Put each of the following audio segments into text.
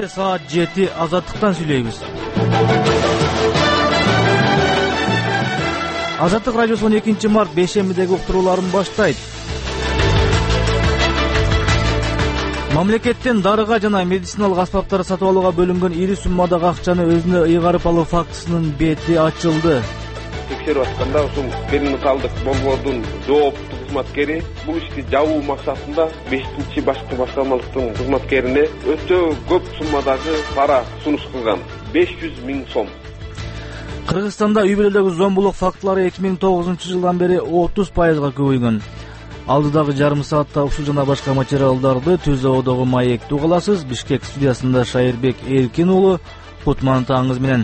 Кечте саат 7 Азаттыктан сүйлөйбүз. Азаттык радиосу 12 март бейшембидеги уктурууларын баштайт. Мамлекеттен дарыга жана медициналык аспаптар сатып алууга бөлүнгөн ири суммадагы акчаны өзүнө ыйгарып алуу фактысынын бети ачылды. Текшерип атканда ушул перинаталдык борбордун жооптуу кызматкери бул ишти жабуу максатында 5-чи башкы башкармалыктын кызматкерине өтө көп суммадагы пара сунуш кылган. 500 000 сом. Кыргызстанда үй бүлөдөгү зомбулук фактылары 2009-жылдан бери 30%га көбөйгөн. Алдыдагы жарым саатта ушул жана башка материалдарды Түз Оодогу маектте угаласыз. Бишкек студиясында Шайырбек Эркин уулу. Кутман таңыңыз менен.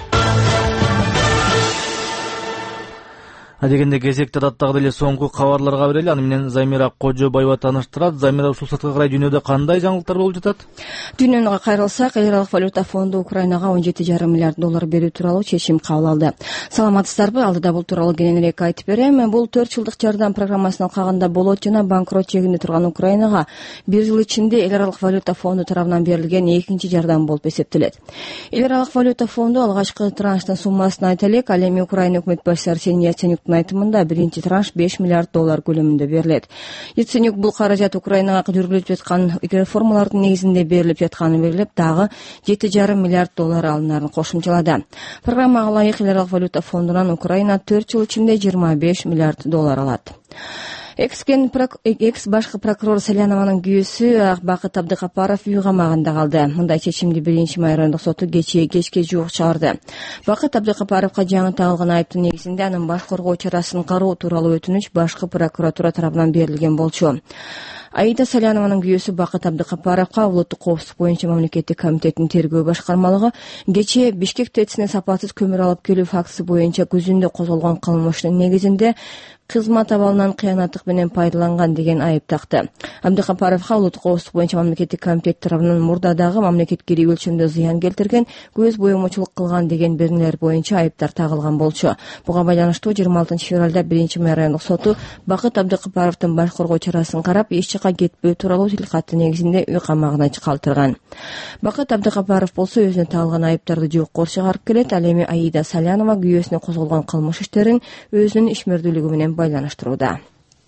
Адегенде кезекте даттагы эле соңку кабарларга берели. Аны менен Замира Кожобаева тааныштырат. Замира, ушул саатка карай дүйнөдө кандай жаңылыктар болуп жатат? Дүйнөнү кайрылсак, Эл аралык валюта фонду Украинага 17,5 миллиард доллар берүү тууралуу чечим кабыл алды. Саламатсыздарбы? Алдыда бул тууралуу кененирээк айтып берем. Бул 4 жылдык жардам программасынын алкагында болот жана банкрот чегинде турган Украинага 1 жыл ичинде Эл аралык валюта фонду тарабынан берилген экинчи жардам болуп эсептелет. Эл аралык валюта фонду алгачкы транштын суммасын айта элек. Ал эми Украина өкмөт башчысы Арсений Яценюктун айтымында биринчи транш 5 миллиард доллар көлөмүндө берилет. Яценюк бул каражат Украинага жүргүзүлүп жаткан реформалардын негизинде берилип жатканын белгилеп, дагы 7,5 миллиард доллар алынарын кошумчалады. Программага ылайык Эл аралык валюта фондунан Украина 4 жыл ичинде 25 миллиард доллар алат. Экс башкы прокурор Салянованын күйөөсү Бакыт Абдыкапаров үй камагында калды. Мындай чечимди 1-май райондук соту кечке жуук чыгарды. Бакыт Абдыкапаровго жаңы тагылган айыптын негизинде анын баш коргоо чарасын кароо тууралуу өтүнүч башкы прокуратура тарабынан берилген болчу. Аида Салянованын күйөөсү Бакыт Абдыкапаровго улуттук коопсуздук боюнча мамлекеттик комитеттин тергөө башкармалыгы кечээ Бишкек ТЭЦине сапатсыз көмүр алып келүү фактысы боюнча күзүндө козголгон кылмыштын негизинде кызмат абалынан кыянаттык менен пайдаланган деген айып такты. Абдыкапаровго улуттук коопсуздук боюнча мамлекеттик комитет тарабынан мурдадагы мамлекетке өлчөмдө зыян келтирген, көз боемочулук кылган деген бернелер боюнча айыптар тагылган болчу. Буга байланыштуу 26 февралда 1-май райондук соту Бакыт Абдыкапаровдун баш коргоо чарасын карап, эч жака кетпөө тууралуу тилкаты негизинде үй камагына калтырган. Бакыт Абдыкапаров болсо өзүнө тагылган айыптарды жокко чыгарып келет. Ал эми Аида Салянова күйөөсүнө козголгон кылмыш иштерин өзүнүн ишмердүүлүгү менен байланыштырууда.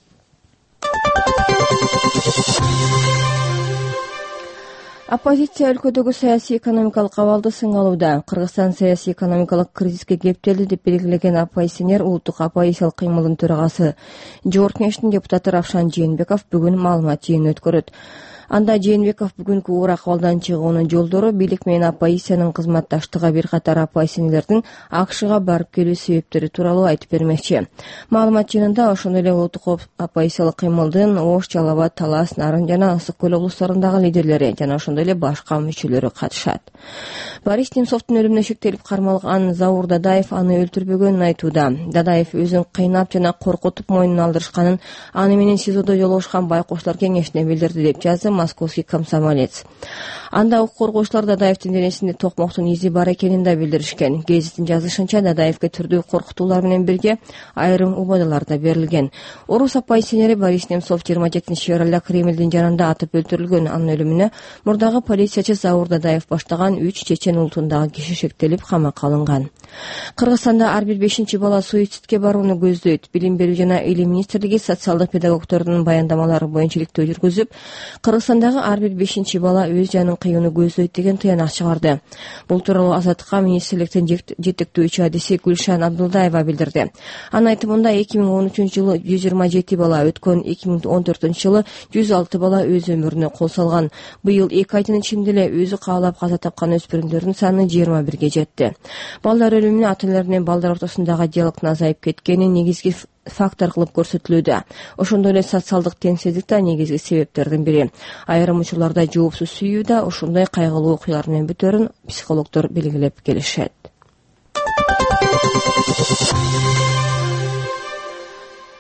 Оппозиция өлкөдөгү саясий экономикалык абалды сыңалууда. Кыргызстан саясий экономикалык кризиске кептелди деп белгилеген оппозиционер улуттук оппозициялык кыймылдын төрагасы Жогорку Кеңештин депутаты Равшан Жээнбеков бүгүн маалымат жыйынын өткөрөт. Анда Жээнбеков бүгүнкү оор акыбалдан чыгуунун жолдору, бийлик менен оппозициянын кызматташтыгы, бир катар оппозиционерлердин АКШга барып келүү себептери тууралуу айтып бермекчи. Маалымат жыйынында ошондой эле улуттук оппозициялык кыймылдын Ош, Жалал Абад, Талас, Нарын жана Ысык көл облустарындагы лидерлери жана ошондой эле башка мүчөлөрү катышат. Борис Немцовдун өлүмүнө шектелип кармалган Заур Дадаев аны өлтүрбөгөнүн айтууда. Дадаев өзүн кыйнап жана коркутуп мойнуна алдырышканын аны менен СИЗОдо жолугушкан байкоштор кеңешине билдирди деп жазды Московский комсомолец. Анда укук коргоочулар Дадаевдин денесинде токмоктун изи бар экенин да билдиришкен. Гезиттин жазышынча, Дадаевге түрдүү коркутуулар менен бирге айрым убадалар да берилген. Орус оппозиционери Борис Немцов 27 февралда Кремлдин жанында атып өлтүрүлгөн. Анын өлүмүнө мурдагы полициячы Заур Дадаев баштаган 3 чечен улутундагы киши шектелип камакка алынган. Кыргызстанда ар бир 5-чи бала суицидке барууну көздөйт. Билим берүү жана илим министрлиги социалдык педагогдордун баяндамалары боюнча иликтөө жүргүзүп, Кыргызстандагы ар бир 5-чи бала өз жанын кыюуну көздөйт деген тыянак чыгарды. Бул тууралуу Азаттыкка министрликтин жетектөөчү адиси Гүлшан Абдулдаева билдирди. Анын айтымында 2013-жылы 127 бала, өткөн 2014-жылы 106 бала өз өмүрүнө кол салган. Быйыл 2 айдын ичинде эле өзү каалап каза тапкан өспүрүмдөрдүн саны 21-ге жетти. Балдар өлүмүнө ата-аналар менен балдар ортосундагы диалогдун азайып кеткени негизги фактор кылып көрсөтүлүүдө. Ошондой эле социалдык теңсиздик да негизги себептердин бири. Айрым учурларда жоопсуз сүйүү да ошондой кайгылуу окуялар менен бүтөрүн психологдор белгилеп келишет.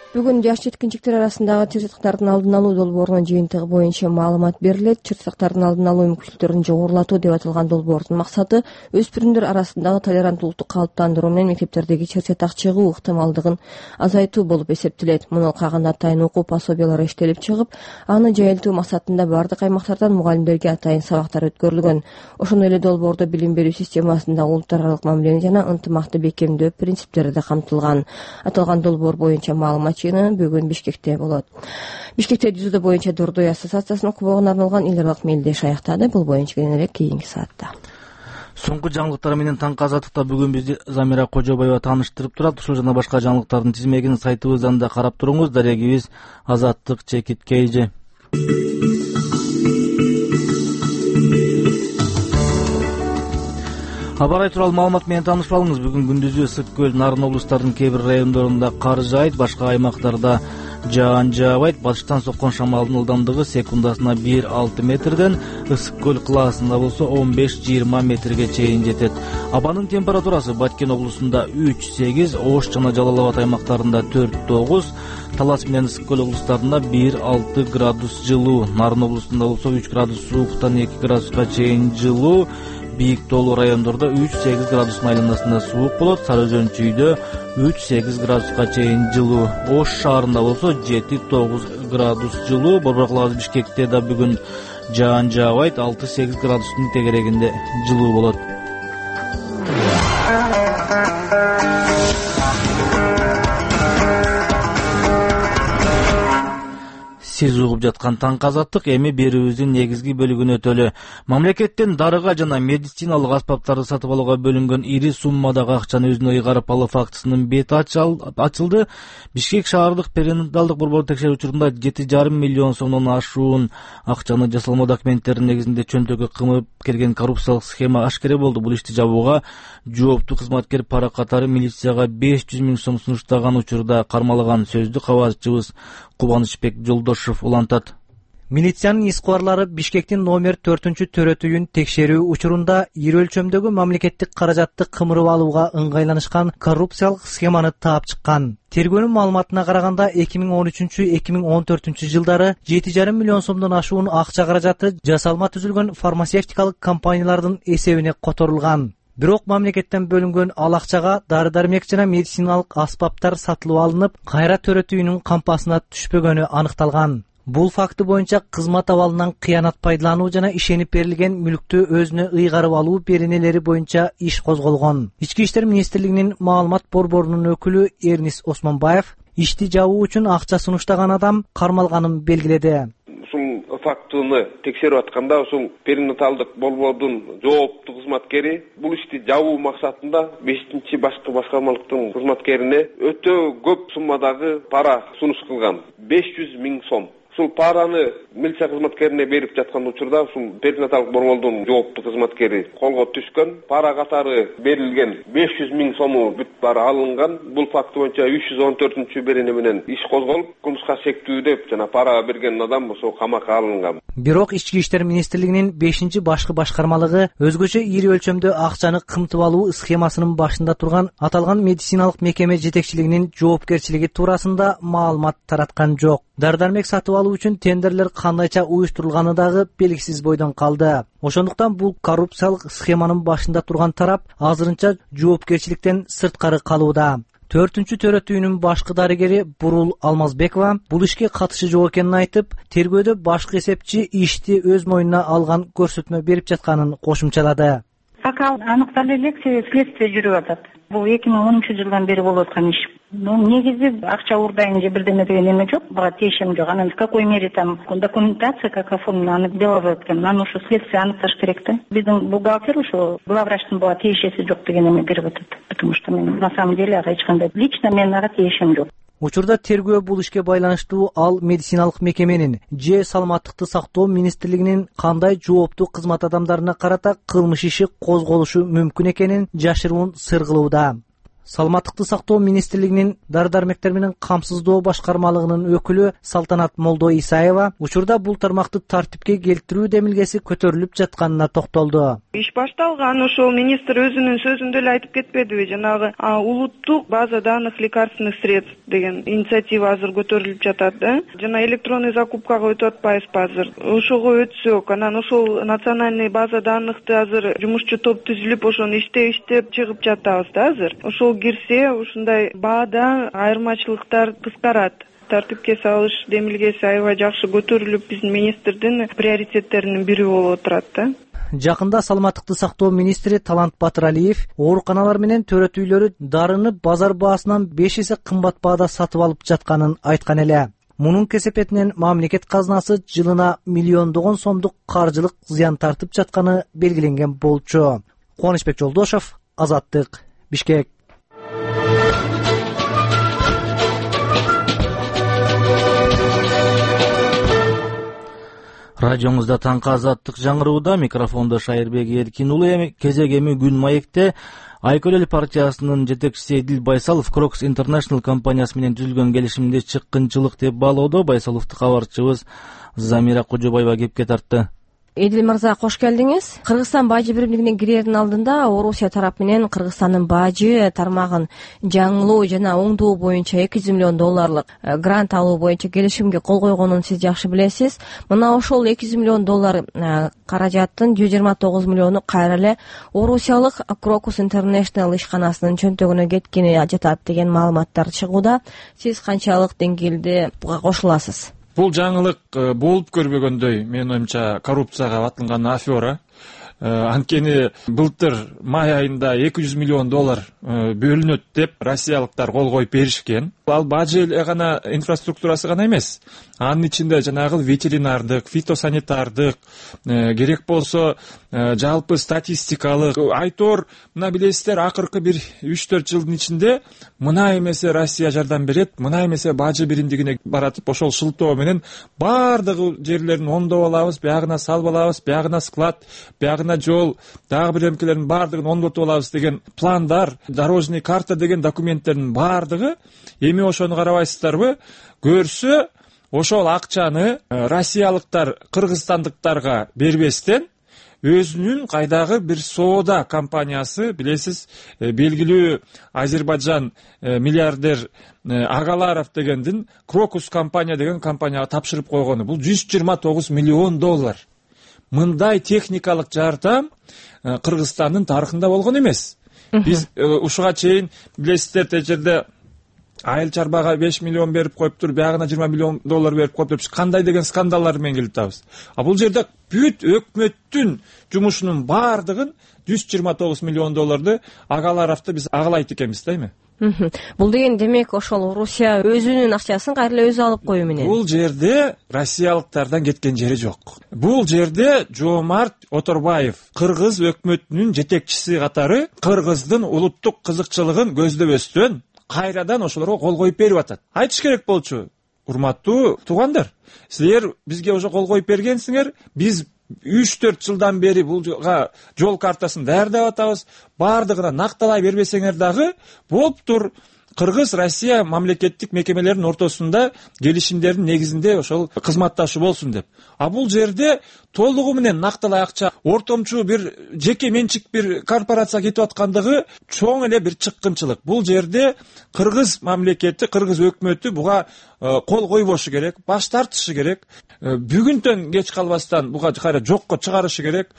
Бүгүн жаш жеткинчектер арасындагы чырсыктардын алдын алуу долбоорунун жыйынтыгы боюнча маалымат берилет. Чырсыктардын алдын алуу мүмкүнчүлүктөрүн жогорулатуу деп аталган долбоордун максаты өспүрүмдөр арасындагы толеранттуулукту калыптандыруу менен мектептердеги чырсыяк чыгуу ыктымалдыгын азайтуу болуп эсептелет. Муну каган атайын окуу пособиялары иштелип чыгып, аны жайылтуу максатында бардык аймактардан мугалимдерге атайын сабактар өткөрүлгөн. Ошондой эле долбоордо билим берүү системасында улуттар аралык мамилени жана ынтымакты бекемдөө принциптери да камтылган. Аталган долбоор боюнча маалымат бүгүн Бишкекте болот. Бишкекте дзюдо боюнча Дордой ассоциациясынын кубогуна арналган эл аралык мелдеш аяктады. Бул боюнча кийинирээк кийинки саатта. Соңку жаңылыктар менен таңкы азаттыкта бүгүн бизди Замира Кожобаева тааныштырып турат. Ушул жана башка жаңылыктардын тизмегин сайтыбыздан да карап туруңуз. Дарегибиз Азаттык Чекит Кейже. Абарай тууралуу маалымат менен таанышып алыңыз. Бүгүн күндүзү Ысык көл, Нарын облустарынын кээ бир райондорунда кар жаайт, башка аймактарда жаан жаабайт. Батыштан соккон шамалдын ылдамдыгы секундасына 1-6 метрден, Ысык көл кылаасында болсо 15-20 метрге чейин жетет. Абанын температурасы Баткен облусунда 3-8, Ош жана Жалал Абад аймактарында 4-9, Талас менен Ысык көл облустарында 1-6 градус жылуу, Нарын облусунда болсо 3 градус сууктан 2 градуска чейин жылуу, Бийик тоолуу райондордо 3-8 градус айланасында суук болот. Сары Өзөн чүйдө 3-8 градуска чейин жылуу. Ош шаарында болсо 7-9 градус жылуу. Борборкулабад Бишкекте да бүгүн жаан жаабайт, 6-8 градустун тегерегинде жылуу болот. Сиз угуп жаткан таңкы азаттык, эми берүүбүздүн негизги бөлүгүнө өтөлү. Мамлекеттен дарыга жана медициналык аспаптарды сатып алууга бөлүнгөн ири суммадагы акчаны өзүнө ыйгарып алуу фактысынын бети ачылды. Бишкек шаардык перинаталдык борбору текшерүү учурунда 7,5 миллион сомдон ашуун акчаны жасалма документтердин негизинде чөнтөгү кымып келген коррупциялык схема ашкере болду. Бул ишти жабууга жооптуу кызматкер пара катары милицияга 500 000 сом сунуштаган учурда кармалган. Сөздү кабарчыбыз Кубанычбек Жолдошов улантат. Милициянын искыбарлары Бишкектин номер 4-төрөтүйүн текшерүү учурунда ири өлчөмдөгү мамлекеттик каражатты кымырып алууга ыңгайланышкан коррупциялык схеманы таап чыккан. Тергөөнүн маалыматына караганда 2013-2014 жылдары 7,5 миллион сомдон ашуун акча каражаты жасалма түзүлгөн фармацевтикалык компаниялардын эсебине которулган. Бирок мамлекеттен бөлүнгөн ал акчага дары-дармек жана медициналык аспаптар сатылып алынып, кайра төрөтүүнүн кампасына түшпөгөнү аныкталган. Бул факты боюнча кызмат абалынан кыянат пайдалануу жана ишенип берилген мүлктү өзүнө ыйгарып алуу беренелери боюнча иш козголгон. Ички иштер министрлигинин маалымат борборунун өкүлү Эрнис Осмонбаев ишти жабуу үчүн акча сунуштаган адам кармалганын белгиледи. Фактыны текшерип атканда ушул перинаталдык борбордун жооптуу кызматкери бул ишти жабуу максатында 5-чи башкы башкармалыктын кызматкерине өтө көп суммадагы пара сунуш кылган. 500 000 сом. Ушул параны милиция кызматкерине берип жаткан учурда ушул перинаталдык борбордун жооптуу кызматкери колго түшкөн. Пара катары берилген 500 000 сому бүт бара алынган. Бул факты боюнча 314 берене менен иш козголуп, кылмышка шектүү деп жана пара берген адам ошо камакка алынган. Бирок ички иштер министрлигинин 5-чи башкы башкармалыгы өзгөчө ири өлчөмдө акчаны кымтып алуу схемасынын башында турган аталган медициналык мекеме жетекчилигинин жоопкерчилиги туурасында маалымат тараткан жок. Дары-дармек сатып алуу үчүн тендерлер кандайча уюштурулганы дагы белгисиз бойдон калды. Ошондуктан бул коррупциялык схеманын башында турган тарап азырынча жоопкерчиликтен сырткары калууда. 4-төрөтүүнүн башкы дарыгери Бурул Алмазбекова бул ишке катышы жок экенин айтып, тергөөдө башкы эсепчи ишти өз мойнуна алган көрсөтмө берип жатканын кошумчалады. Пока аныктала элек следствие жүрүп атат. Бул 2010 жылдан бери болуп аткан иш. Негизи акча уурдайын же бирдеме деген эме жок, буга тиешем жок. Анан в какой мере там документация как оформлена, аны деловой экен. Аны ушу следствие аныкташ керек да. Биздин бухгалтер ушу главврачтын буга тиешеси жок деген эме берип атат. Потому что мен на самом деле ага эч кандай лично мен ага тиешем жок. Учурда тергөө бул ишке байланыштуу ал медициналык мекеменин же саламаттыкты сактоо министрлигинин кандай жооптуу кызмат адамдарына карата кылмыш иши козголушу мүмкүн экенин жашыруун сыр кылууда. Саламаттыкты сактоо министрлигинин дары дармектер менен камсыздоо башкармалыгынын өкүлү Салтанат Молдо Исаева учурда бул тармакты тартипке келтирүү демилгеси көтөрүлүп жатканына токтолду. Иш башталган, ошол министр өзүнүн сөзүндө эле айтып кетпедиби, жанагы улуттук база данных лекарственных средств деген инициатива азыр көтөрүлүп жатат да. Жана электронный закупкага өтүп атпайбызбы азыр. Ошого өтсөк, анан ошол национальный база данныхты азыр жумушчу топ түзүлүп, ошону иштеп чыгып жатабыз да азыр. Ошол кирсе, ушундай баада айырмачылыктар кыскарат. Тартипке салыш демилгеси аябай жакшы көтөрүлүп, биздин министрдин приоритеттеринин бири болуп отурат да. Жакында саламаттыкты сактоо министри Талант Батыралиев ооруканалар менен төрөт үйлөрү дарыны базар баасынан 5 эсе кымбат баада сатып алып жатканын айткан эле. Мунун кесепетинен мамлекет казынасы жылына миллиондогон сомдук каржылык зыян тартып жатканы белгиленген болчу. Кубанычбек Жолдошов, Азаттык, Бишкек. Радиоңузда таңкы Азаттык жаңырууда, микрофондо Шайырбек Эркин уулу. Кезек эми Күн маекте Айкөл эл партиясынын жетекчиси Эдил Байсалов Крокус International компаниясы менен түзүлгөн келишимде чыккынчылык деп баалоодо. Байсаловду кабарчыбыз Замира Кожобаева кепке тартты. Эдил мырза, кош келдиңиз. Кыргызстан бажы биримдигине кирердин алдында Орусия тарап менен Кыргызстандын бажы тармагын жаңылоо жана оңдоо боюнча $200 миллион грант алуу боюнча келишимге кол койгонун сиз жакшы билесиз. Мына ошол $200 миллион каражаттын $129 миллиону кайра эле орусиялык Крокус International ишканасынын чөнтөгүнө кеткени жатат деген маалыматтар чыгууда. Сиз канчалык деңгээлде буга кошуласыз? Бул жаңылык болуп көрбөгөндөй, менин оюмча коррупцияга батылган афера. Анткени былтыр май айында $200 миллион бөлүнөт деп россиялыктар кол коюп беришкен. Ал бажы гана инфраструктурасы гана эмес. Анын ичинде жанагы ветеринардык, фитосанитардык, керек болсо жалпы статистикалык, айтор, мына билесиздер, акыркы бир 3-4 жылдын ичинде мына эмесе Россия жардам берет, мына эмесе бажы биримдигине баратып, ошол шылтоо менен бардыгы жерлерин оңдоп алабыз, биягына салып алабыз, биягына склад, биягына жол, дагы бир эмкелердин бардыгын оңдотуп алабыз деген пландар, дорожный карта деген документтердин бардыгы, эми ошону карабайсыздарбы? Көрсө, ошол акчаны россиялыктар кыргызстандыктарга бербестен өзүнүн кайдагы бир соода компаниясы, билесиз, белгилүү Азербайджан миллиардер Агаларов дегендин Крокус компания деген компанияга тапшырып койгону. Бул $129 миллион. Мындай техникалык жардам Кыргызстандын тарыхында болгон эмес. Биз ушуга чейин билесиздер, тежерде айыл чарбага $5 миллион берип коюптур, биягына $20 миллион берип коюптур. Кандай деген скандалдар менен келип атабыз. А бул жерде бүт өкмөттүн жумушунун бардыгын $129 миллион Агаларовду биз агалайт экенбиз да эми. Бул деген демек ошол Орусия өзүнүн акчасын кайра өзү алып коюу менен. Бул жерде россиялыктардан кеткен жери жок. Бул жерде Жомарт Оторбаев, кыргыз өкмөтүнүн жетекчиси катары, кыргыздын улуттук кызыкчылыгын көздөбөстөн кайрадан ошолорго кол коюп берип атат. Айтыш керек болчу, урматтуу туугандар, силер бизге уже кол коюп бергенсиңер, биз 3-4 жылдан бери бул жол картасын даярдап атабыз, бардыгына накталай бербесеңер дагы болуптур. Кыргыз Россия мамлекеттик мекемелеринин ортосунда келишимдердин негизинде ошол кызматташуу болсун деп. А бул жерде толугу менен накталай акча ортомчу бир жеке менчик бир корпорация кетип аткандыгы чоң эле бир чыккынчылык. Бул жерде кыргыз мамлекети, кыргыз өкмөтү буга кол койбошу керек, баш тартышы керек. Бүгүндөн кеч калбастан буга кайра жокко чыгарышы керек.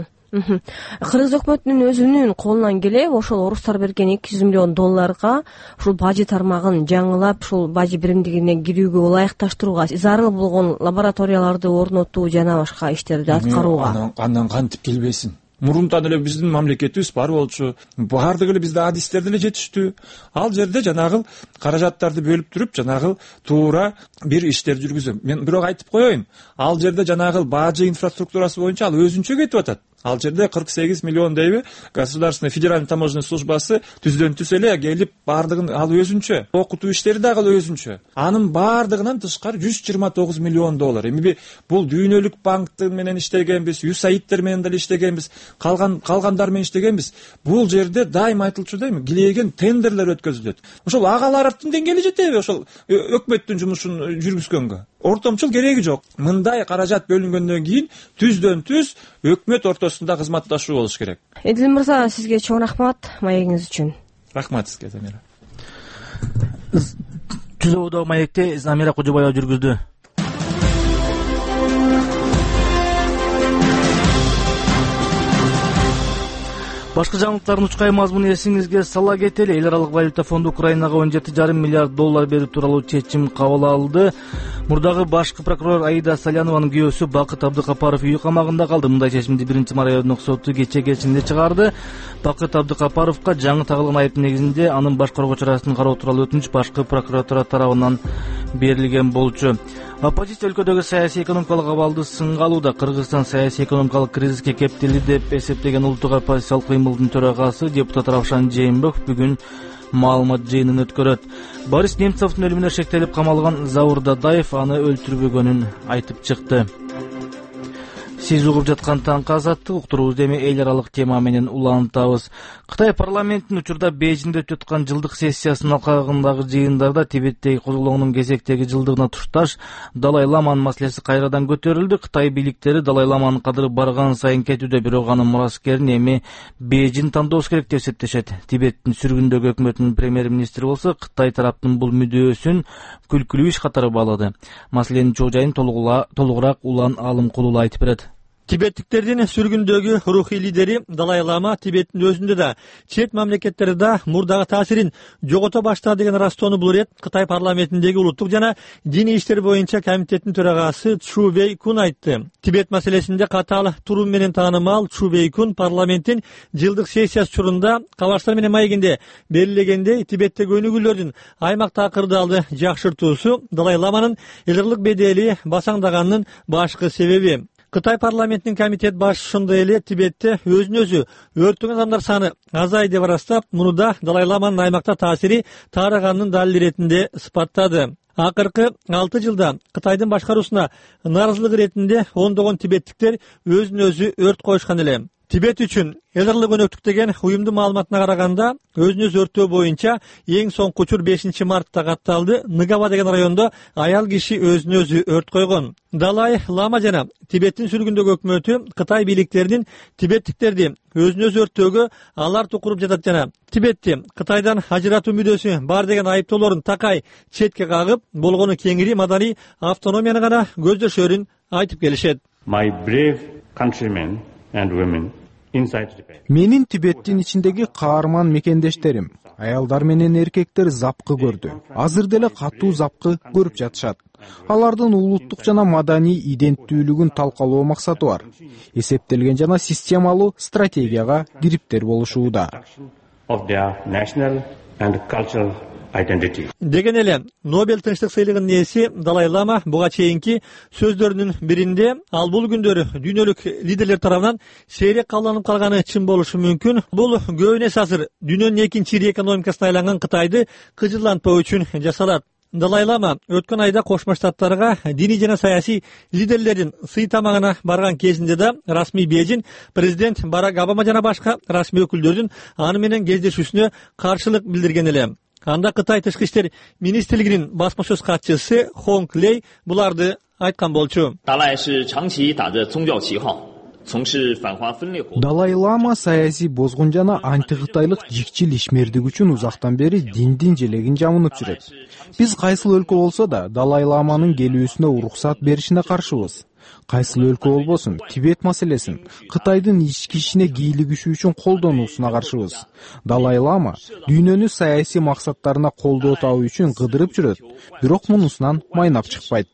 Кыргыз өкмөтүнүн өзүнүн колунан келип, ошол орустар берген $200 миллион ушул бажы тармагын жаңылап, ушул бажы биримдигине кирүүгө ылайыкташтырууга, зарыл болгон лабораторияларды орнотуу жана башка иштерди аткарууга. Андан кантип келбесин? Мурунтан эле биздин мамлекетибиз бар болчу. Бардыгы эле бизде адистер деле жетиштүү. Ал жерде жанагыл каражаттарды бөлүп туруп, жанагыл туура бир иштер жүргүзөм. Мен бирок айтып коеюн, ал жерде жанагыл бажы инфраструктурасы боюнча ал өзүнчө кетип атат. Ал жерде 48 миллион дейби государственный федеральный таможенный службасы түздөн түз эле келип баардыгын ал өзүнчө окутуу иштери дагы ал өзүнчө. Анын баардыгынан тышкары 129 миллион доллар. Эми бул дүйнөлүк банктын менен иштегенбиз, USAID менен деле иштегенбиз, калгандар менен иштегенбиз. Бул жерде дайым айтылчу дейм, килейген тендерлер өткөзүлөт. Ошол агалардын деңгээли жетеби ошол өкмөттүн жумушун жүргүзгөнгө? Ортомчул кереги жок. Мындай каражат бөлүнгөндөн кийин түздөн түз өкмөт ортосунда кызматташуу болуш керек. Эдил мырза, сизге чоң рахмат маегиңиз үчүн. Рахмат сизге, Замира. Түзөөдөгү маекти Замира Кожобаева жүргүздү. Башкы жаңылыктардын учкай мазмунун эсиңизге сала кетели. Эл аралык валюта фонду Украинага 17,5 миллиард доллар берүү тууралуу чечим кабыл алды. Мурдагы башкы прокурор Аида Салянованын күйөөсү Бакыт Абдыкапаров үй камагында калды. Мындай чечимди 1-май райондук соту кечээ кечинде чыгарды. Бакыт Абдыкапаровго жаңы тагылган айып негизинде анын башкаруу чарасын кароо тууралуу өтүнүч башкы прокуратура тарабынан берилген болчу. Оппозиция өлкөдөгү саясий экономикалык абалды сынга алууда. Кыргызстан саясий экономикалык кризиске кептелди деп эсептеген улуттук оппозициялык кыймылдын төрагасы депутат Равшан Жээнбеков бүгүн маалымат жыйынын өткөрөт. Борис Немцовдун өлүмүнө шектелип камалган Заур Дадаев аны өлтүрбөгөнүн айтып чыкты. Сиз угуп жаткан таңкы азаттык уктуруубузду эми эл аралык тема менен улантабыз. Кытай парламентинин учурда Бейжиңде өтүп жаткан жылдык сессиясынын алкагындагы жыйындарда Тибеттеги козголоңдун кезектеги жылдыгына тушташ Далай Ламанын маселеси кайрадан көтөрүлдү. Кытай бийликтери Далай Ламанын кадыры барган сайын кетүүдө, бирок анын мураскерин эми Бейжиң тандоосу керек деп эсептешет. Тибеттин сүргүндөгү өкмөтүнүн премьер-министри болсо Кытай тараптын бул мүдөөсүн күлкүлүү иш катары баалады. Маселенин чоо жайын толугураак Улан Алымкулов айтып берет. Тибеттиктердин сүргүндөгү рухий лидери Далай Лама Тибеттин өзүндө да, чет мамлекеттерде мурдагы таасирин жогото баштады деген растоону бул ирет Кытай парламентиндеги улуттук жана диний иштер боюнча комитеттин төрагасы Чу Вей Кун айтты. Тибет маселесинде катаал туруу менен таанымал Чу Вей Кун парламенттин жылдык сессиясы учурунда кабарчтар менен маегинде белгилегендей, Тибеттеги өнүгүүлөрдүн аймактагы кырдаалды жакшыртуусу Далай Ламанын элдирлик бедели басаңдаганынын башкы себеби. Кытай парламентинин комитет башчысы ошондой эле Тибетте өзүн өзү өрттөгөн адамдар саны азайды деп ырастап, муну да Далай Ламанын аймакта таасири таарыганынын далили иретинде сыпаттады. Акыркы 6 жылда Кытайдын башкаруусуна нааразылык иретинде ондогон тибеттиктер өзүн өзү өрт коюшкан эле. Тибет үчүн элдирлик өнөктүк деген уюмдун маалыматына караганда, өзүн өзү өрттөө боюнча эң соңку учур 5-мартта катталды. Ныгаба деген райондо аял киши өзүн өзү өрт койгон. Далай Лама жана Тибеттин сүргүндөгү өкмөтү Кытай бийликтеринин тибеттиктерди өзүн өзү өрттөөгө алар тукуруп жатат жана Тибетти Кытайдан ажыратуу мүдөөсү бар деген айыптоолорун такай четке кагып, болгону кеңири маданий автономияны гана көздөшөрүн айтып келишет. My brave countrymen and women inside Tibet. Менин Тибеттин ичиндеги каарман мекендештерим, аялдар менен эркектер запкы көрдү. Азыр деле катуу запкы көрүп жатышат. Алардын улуттук жана маданий иденттүүлүгүн талкалоо максаты бар. Эсептелген жана системалуу стратегияга кириптер болушууда. Of their national and cultural identity. Деген эле Нобель тынчтык сыйлыгынын ээси Далай Лама буга чейинки сөздөрүнүн биринде ал бул күндөрү дүйнөлүк лидерлер тарабынан сейрек кабылданып калганы чын болушу мүмкүн. Бул көбүн эс азыр дүйнөнүн экинчи ири экономикасына айланган Кытайды кыжырлантпоо үчүн жасалат. Далай Лама өткөн айда Кошмо Штаттарга диний жана саясий лидерлердин сый тамагына барган кезинде да расмий Бейжиң президент Барак Обама жана башка расмий өкүлдөрдүн аны менен кездешүүсүнө каршылык билдирген эле. Анда Кытай тышкы иштер министрлигинин басма сөз катчысы Хонг Лей буларды айткан болчу. Далай Лама саясий бозгун жана антикытайлык жикчил ишмердик үчүн узактан бери диндин желегин жамынып жүрөт. Биз кайсыл өлкө болсо да Далай Ламанын келүүсүнө уруксат беришине каршыбыз. Кайсыл өлкө болбосун, Тибет маселесин Кытайдын ички ишине кийлигишүү үчүн колдонуусуна каршыбыз. Далай Лама дүйнөнү саясий максаттарына колдоо табуу үчүн кыдырып жүрөт, бирок мунусунан майнап чыкпайт.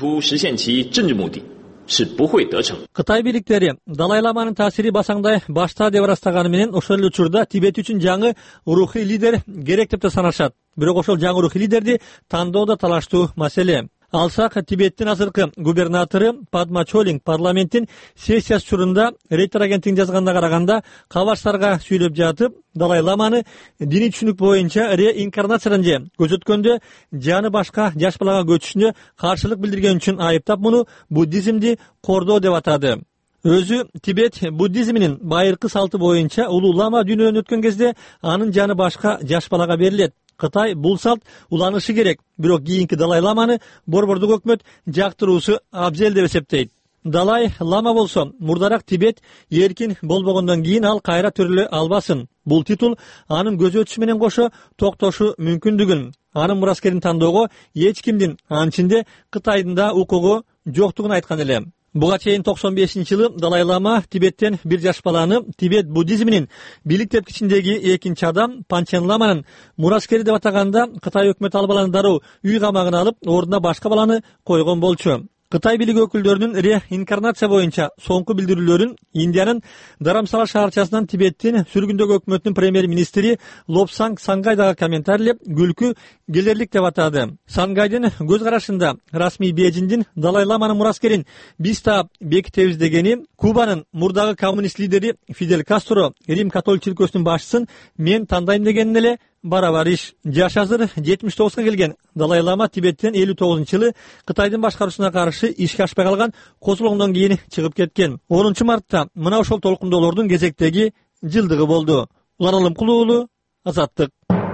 Кытай бийликтери Далай Ламанын таасири басаңдай башта деп ырастаганы менен ошол эле учурда Тибет үчүн жаңы рухий лидер керек деп да санашат. Бирок ошол жаңы рухий лидерди тандоо да талаштуу маселе. Алсак Тибеттин азыркы губернатору Падма Чолинг парламенттин сессиясы учурунда Рейтер агенттигине жазганына караганда кабарчтарга сүйлөп жатып, Далай Ламаны диний түшүнүк боюнча реинкарнациядан же көзөткөндө жаны башка жаш балага көчүшүнө каршылык билдирген үчүн айыптап, муну буддизмди кордоо деп атады. Өзү Тибет буддизминин байыркы салты боюнча улуу лама дүйнөдөн өткөн кезде анын жаны башка жаш балага берилет. Кытай бул салт уланышы керек, бирок кийинки Далай Ламаны борбордук өкмөт жактыруусу абзел деп эсептейт. Далай Лама болсо, мурдарак Тибет эркин болбогондон кийин ал кайра төрөлө албасын. Бул титул анын көз өтүшү менен кошо токтошу мүмкүндүгүн, анын мураскерин тандоого эч кимдин, анын ичинде Кытайдын да укугу жоктугун айткан эле. Буга чейин 95-жылы Далай Лама Тибеттен бир жаш баланы Тибет буддизминин бийлик тепкичиндеги экинчи адам Панчен Ламанын мураскери деп атаганда, Кытай өкмөтү ал баланы дароо үй камагына алып, ордуна башка баланы койгон болчу. Кытай бийлиги өкүлдөрүнүн реинкарнация боюнча соңку билдирүүлөрүн Индиянын Дарамсала шаарчасынан Тибеттин сүргүндөгү өкмөтүнүн премьер-министри Лобсанг Сангай дагы комментарийлеп, күлкү келерлик деп атады. Сангайдын көз карашында расмий Бейжиңдин Далай Ламанын мураскерин биз таап бекитебиз дегени, Кубанын мурдагы коммунист лидери Фидель Кастро Рим католик чиркөөсүнүн башчысын мен тандайм дегенин эле барабар иш. Жаш азыр 79га келген Далай Лама Тибеттен 59-жылы Кытайдын башкаруусуна каршы ишке ашпай калган козголоңдон кийин чыгып кеткен. 10-мартта мына ошол толкундоолордун кезектеги жылдыгы болду. Улан Алымкул уулу, Азаттык.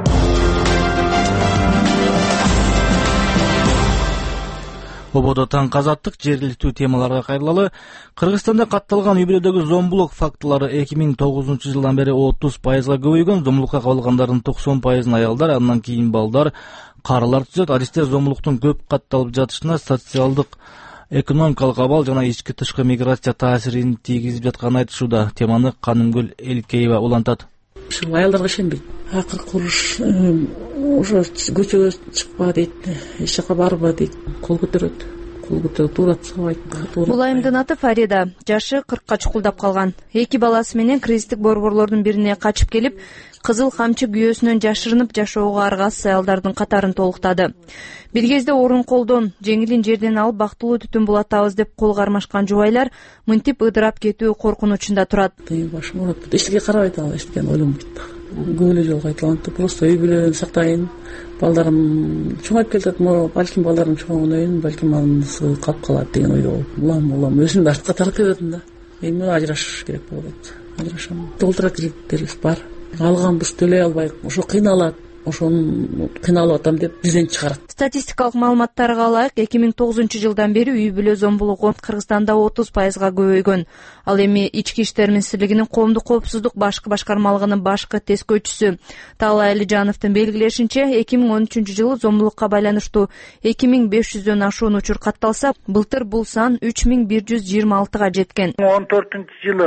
Ободо таң азаттык жергиликтүү темаларга кайрылалы. Кыргызстанда катталган үй бүлөдөгү зомбулук фактылары 2009-жылдан бери 30%га көбөйгөн. Зомбулукка кабылгандардын 90%-ын аялдар, андан кийин балдар, карылар түзөт. Адистер зомбулуктун көп катталып жатышына социалдык, экономикалык абал жана ички тышкы миграция таасирин тийгизип жатканын айтышууда. Теманы Канымгүл Элкеева улантат. Ушул аялдарга ишенбейт. Акыркы куруш уже көчөгө чыкпа дейт, эч жака барба дейт, кол көтөрөт. Турат сабайт. Улайымдын аты Фарида, жашы 40-ка чукулдап калган. 2 баласы менен кризистик борборлордун бирине качып келип, кызыл камчы күйөөсүнөн жашырынып жашоого аргасыз аялдардын катарын толуктады. Бир кезде орун колдон, жеңилин жерден алып бактылуу түтүн булатабыз деп кол кармашкан жубайлар мынтип ыдырап кетүү коркунучунда турат. Башым ооруп, эчтеке карабайт, ал эчтеке ойлонбойт. Көп эле жолу кайталанты, просто үй бүлөмдү сактайын, балдарым чоңоюп келатат, балким балдарым чоңойнойун, балким анысы калып калат деген ойдо. Улам өзүм да артка тарап кететим да. Эми ажырашыш керек болот. Ажырашам. Толтура кредиттерибиз бар. Алганбыз төлөй албайбыз. Ошо кыйналат. Ошону кыйналып атам деп бизден чыгарат. Статистикалык маалыматтарга ылайык, 2009-жылдан бери үй бүлө зомбулугу Кыргызстанда 30%га көбөйгөн. Ал эми Ички иштер министрлигинин коомдук коопсуздук башкы башкармалыгынын башкы тескөөчүсү Таала Алижановдун белгилешинче, 2013-жылы зомбулукка байланыштуу 2500дөн ашуун учур катталса, былтыр бул сан 3126га жеткен. 2014-жылы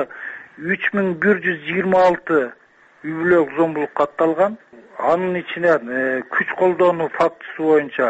3126 үй бүлө зомбулук катталган. Анын ичинен күч колдонуу фактысы боюнча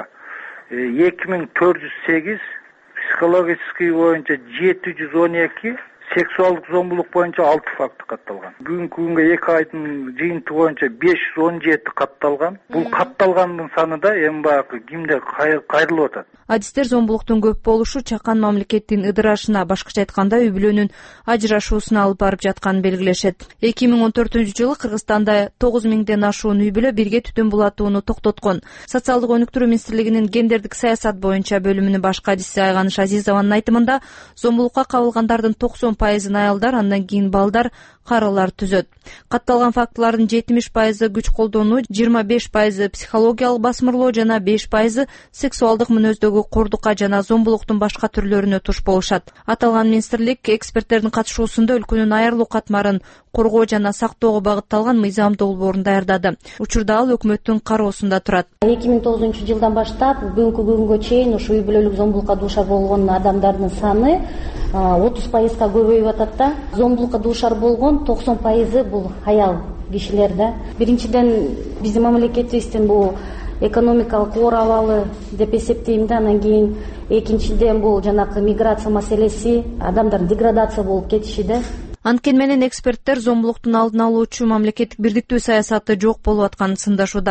2408, психологический боюнча 712, сексуалдык зомбулук боюнча 6 факты катталган. Бүгүнкү күнгө 2 айдын жыйынтыгы боюнча 517 катталган. Бул катталгандын саны да эми баягы кимде кайрылып атат. Адистер зомбулуктун көп болушу чакан мамлекеттин ыдырашына, башкача айтканда үй бүлөнүн ажырашуусуна алып барып жатканын белгилешет. 2014-жылы Кыргызстанда 9000ден ашуун үй бүлө бирге түтүн булатууну токтоткон. Социалдык өнүктүрүү министрлигинин гендердик саясат боюнча бөлүмүнүн башкы адиси Айганыш Азизованын айтымында, зомбулукка кабылгандардын 90%-ын аялдар, андан кийин балдар, карылар түзөт. Катталган фактылардын 70%-ы күч колдонуу, 25%-ы психологиялык басмырлоо жана 5%-ы сексуалдык мүнөздөгү кордукка жана зомбулуктун башка түрлөрүнө туш болушат. Аталган министрлик эксперттердин катышуусунда өлкөнүн айрылуу катмарын коргоо жана сактоого багытталган мыйзам долбоорун даярдады. Учурда ал өкмөттүн кароосунда турат. 2009-жылдан баштап бүгүнкү күнгө чейин ушу үй бүлөлүк зомбулукка дуушар болгон адамдардын саны 30%га көбөйүп атат да. Зомбулукка дуушар болгон 90%-ы бул аял кишилер да. Биринчиден биздин мамлекетибиздин бул экономикалык оор абалы деп эсептейм да. Анан кийин экинчиден бул жанакы миграция маселеси, адамдар деградация болуп кетиши да. Анткени менен эксперттер зомбулуктун алдын алуучу мамлекеттик бирдиктүү саясаты жок болуп атканын сындашууда.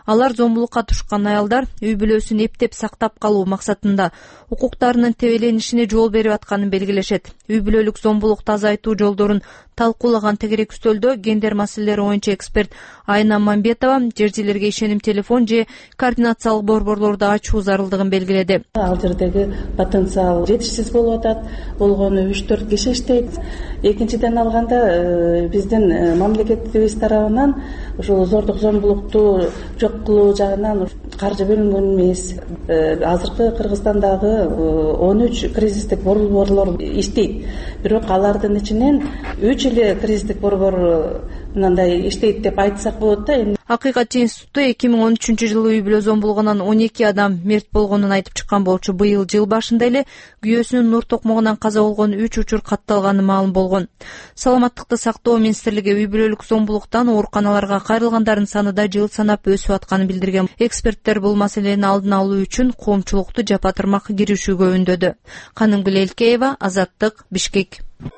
Алар зомбулукка тушкан аялдар үй бүлөсүн эптеп сактап калуу максатында укуктарынын тебеленишине жол берип атканын белгилешет. Үй бүлөлүк зомбулукту азайтуу жолдорун талкуулаган тегерек үстөлдө гендер маселелери боюнча эксперт Айна Мамбетова жерчилерге ишеним телефон же координациялык борборлорду ачуу зарылдыгын белгиледи. Ал жердеги потенциал жетишсиз болуп атат. Болгону 3-4 киши иштейт. Экинчиден алганда биздин мамлекетибиз тарабынан ушул зордук зомбулукту жок кылуу жагынан каржы бөлүнгөн эмес. Азыркы Кыргызстандагы 13 кризистик борборлор иштейт. Бирок алардын ичинен 3 эле кризистик борбор мындай иштейт деп айтсак болот да. Акыйкатчы институту 2013-жылы үй бүлө зомбулугунан 12 адам мерт болгонун айтып чыккан болчу. Быйыл жыл башында эле күйөөсүнүн нур токмогунан каза болгон 3 учур катталганы маалым болгон. Саламаттыкты сактоо министрлиги үй бүлөлүк зомбулуктан ооруканаларга кайрылгандардын саны да жыл санап өсүп атканын билдирген. Эксперттер бул маселени алдын алуу үчүн коомчулукту жапатырмак киришүүгө үндөдү. Канымгүл Элкеева, Азаттык, Бишкек.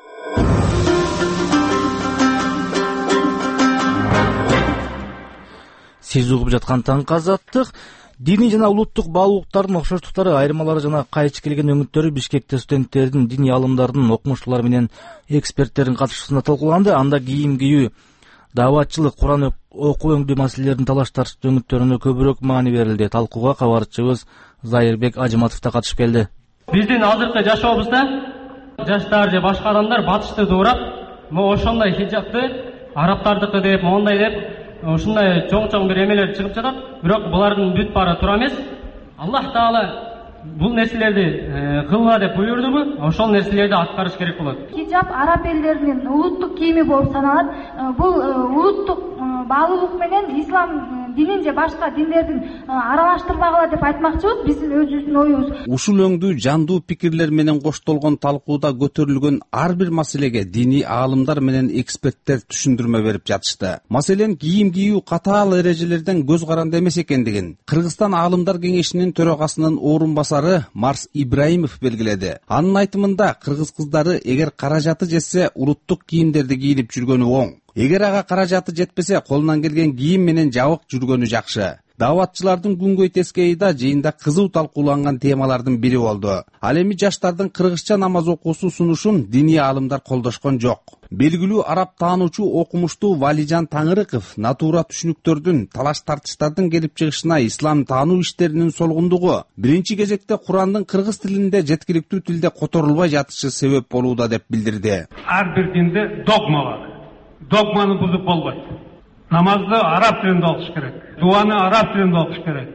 Сиз угуп жаткан таңкы Азаттык. Диний жана улуттук баалуулуктардын окшоштуктары, айырмалары жана кайчы келген үмүттөрү Бишкекте студенттердин, диний алымдардын, окумуштуулар менен эксперттердин катышуусунда талкууланды. Анда кийим кийүү, дааватчылык, Куран окуу өңдүү маселелерин талаш тартыш өңүттөрүнө көбүрөөк маани берилди. Талкууга кабарчыбыз Зайырбек Ажыматов да катышып келди. Биздин азыркы жашообузда жаштар же башка адамдар батышты дуурап, ошондой хиджабты арабтардыкы деп, моундай деп ушундай чоң бир эмелер чыгып жатат. Бирок булардын бүт баары туура эмес. Аллах Таала бул нерселерди кылма деп буйрдубу? Ошол нерселерди аткарыш керек болот. Хиджаб араб элдеринин улуттук кийими болуп саналат. Бул улуттук баалуулук менен ислам динин же башка диндердин аралаштырбагыла деп айтмакчыбыз. Биздин өзүбүздүн оюбуз. Ушул өңдүү жандуу пикирлер менен коштолгон талкууда көтөрүлгөн ар бир маселеге диний аалымдар менен эксперттер түшүндүрмө берип жатышты. Маселен, кийим кийүү катаал эрежелерден көз каранды эмес экендигин Кыргызстан аалымдар кеңешинин төрагасынын орун басары Марс Ибраимов белгиледи. Анын айтымында, кыргыз кыздары эгер каражаты жетсе, улуттук кийимдерди кийинип жүргөнү оң. Эгер ага каражаты жетпесе, колунан келген кийим менен жабык жүргөнү жакшы. Дааватчылардын күнгөй тескейи да жыйында кызуу талкууланган темалардын бири болду. Ал эми жаштардын кыргызча намаз окуусу сунушун диний аалымдар колдошкон жок. Белгилүү араб таануучу окумуштуу Валижан Таңырыков натура түшүнүктөрдүн, талаш тартыштардын келип чыгышына ислам таануу иштеринин солгундугу биринчи кезекте Курандын кыргыз тилинде жеткиликтүү тилде которулбай жатышы себеп болууда деп билдирди. Ар бир динде догма бар. Догманы бузуп болбойт. Намазды араб тилинде окуш керек. Дуаны араб тилинде окуш керек.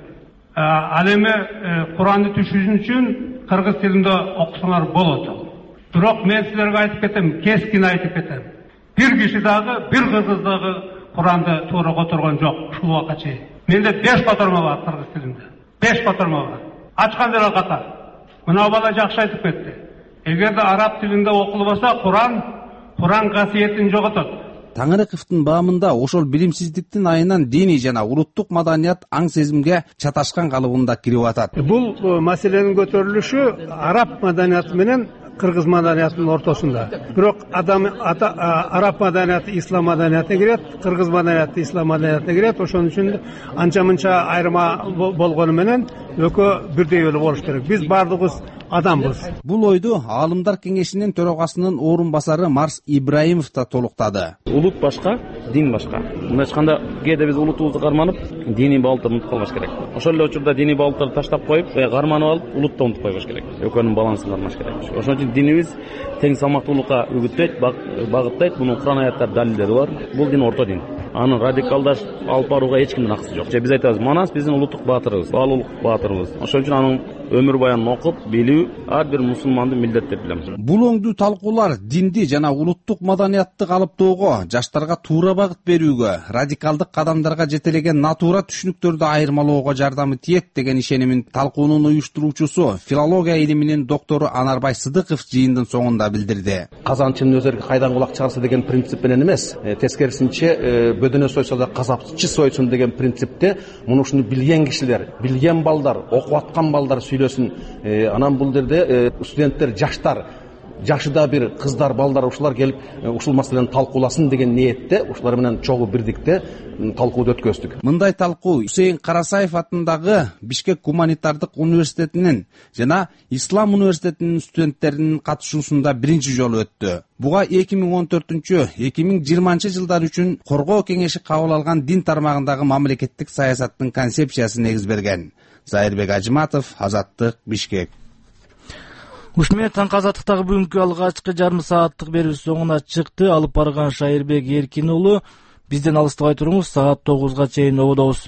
Ал эми Куранды түшүнүш үчүн кыргыз тилинде окусаңар болот. Бирок мен силерге айтып кетем, кескин айтып кетем. Бир киши дагы, бир кыргыз дагы Куранды туура которгон жок ушул убакка чейин. Менде 5 которма бар кыргыз тилинде. 5 которма бар. Ачкандар катар. Мына бала жакшы айтып кетти. Эгерде араб тилинде окулбаса, Куран касиетин жоготот. Таңырыковдун баамында ошол билимсиздиктин айынан диний жана улуттук маданият аң сезимге чаташкан калыбында кирип атат. Бул маселенин көтөрүлүшү араб маданияты менен кыргыз маданиятынын ортосунда. Бирок араб маданияты ислам маданиятына кирет, кыргыз маданияты ислам маданиятына кирет. Ошон үчүн анча-мынча айырма болгону менен экөө бирдей эле болуш керек. Биз баардыгыбыз адамбыз. Бул ойду аалымдар кеңешинин төрагасынын орун басары Марс Ибраимов да толуктады. Улут башка, дин башка. Мындай айтканда, кээде биз улутубузду карманып, диний баалууларды унутуп калбаш керек. Ошол эле учурда диний баалууларды таштап коюп, карманып алып, улутты унутуп койбош керек. Экөөнүн балансын кармаш керек. Ошон үчүн динибиз тең салмактуулукка үгүттөйт, багыттайт. Мунун Куран аяттар далилдери бар. Бул дин орто дин. Аны радикалдаш алып барууга эч кимдин акысы жок. Биз айтабыз, Манас биздин улуттук баатырыбыз, баалуулук баатырыбыз. Ошон үчүн анын өмүр баянын окуп, билүү ар бир мусулмандын милдети деп билем. Бул оңдуу талкуулар динди жана улуттук маданиятты калыптоого, жаштарга туура багыт берүүгө, радикалдык кадамдарга жетелеген натура түшүнүктөрдү айырмалоого жардамы тиет деген ишенимин талкуунун уюштуруучусу, филология илиминин доктору Анарбай Сыдыков жыйындын соңунда билдирди. Казанчынын өзөргө кайдан кулак чыгарса деген принцип менен эмес, тескерисинче бөдөнө сойсо да казапчы сойсун деген принципте мунушуну билген кишилер, билген балдар, окуп аткан балдар сүйлөсүн. Анан бул жерде студенттер, жаштар жашыда бир кыздар балдар ушулар келип ушул маселени талкууласын деген ниетте ушулар менен чогуу бирдикте талкууду өткөздүк. Мындай талкуу Усейин Карасаев атындагы Бишкек гуманитардык университетинин жана Ислам университетинин студенттеринин катышуусунда биринчи жолу өттү. Буга 2014-2020 жылдар үчүн Коргоо кеңеши кабыл алган дин тармагындагы мамлекеттик саясаттын концепциясы негиз берген. Зайырбек Ажиматов, Азаттык, Бишкек. Ушу менен таңкы Азаттыктагы бүгүнкү алгачкы жарым сааттык берүүбүз соңуна чыкты. Алып барган Шайырбек Эркин уулу. Бизден алыстабай туруңуз, саат 9га чейин ободобуз.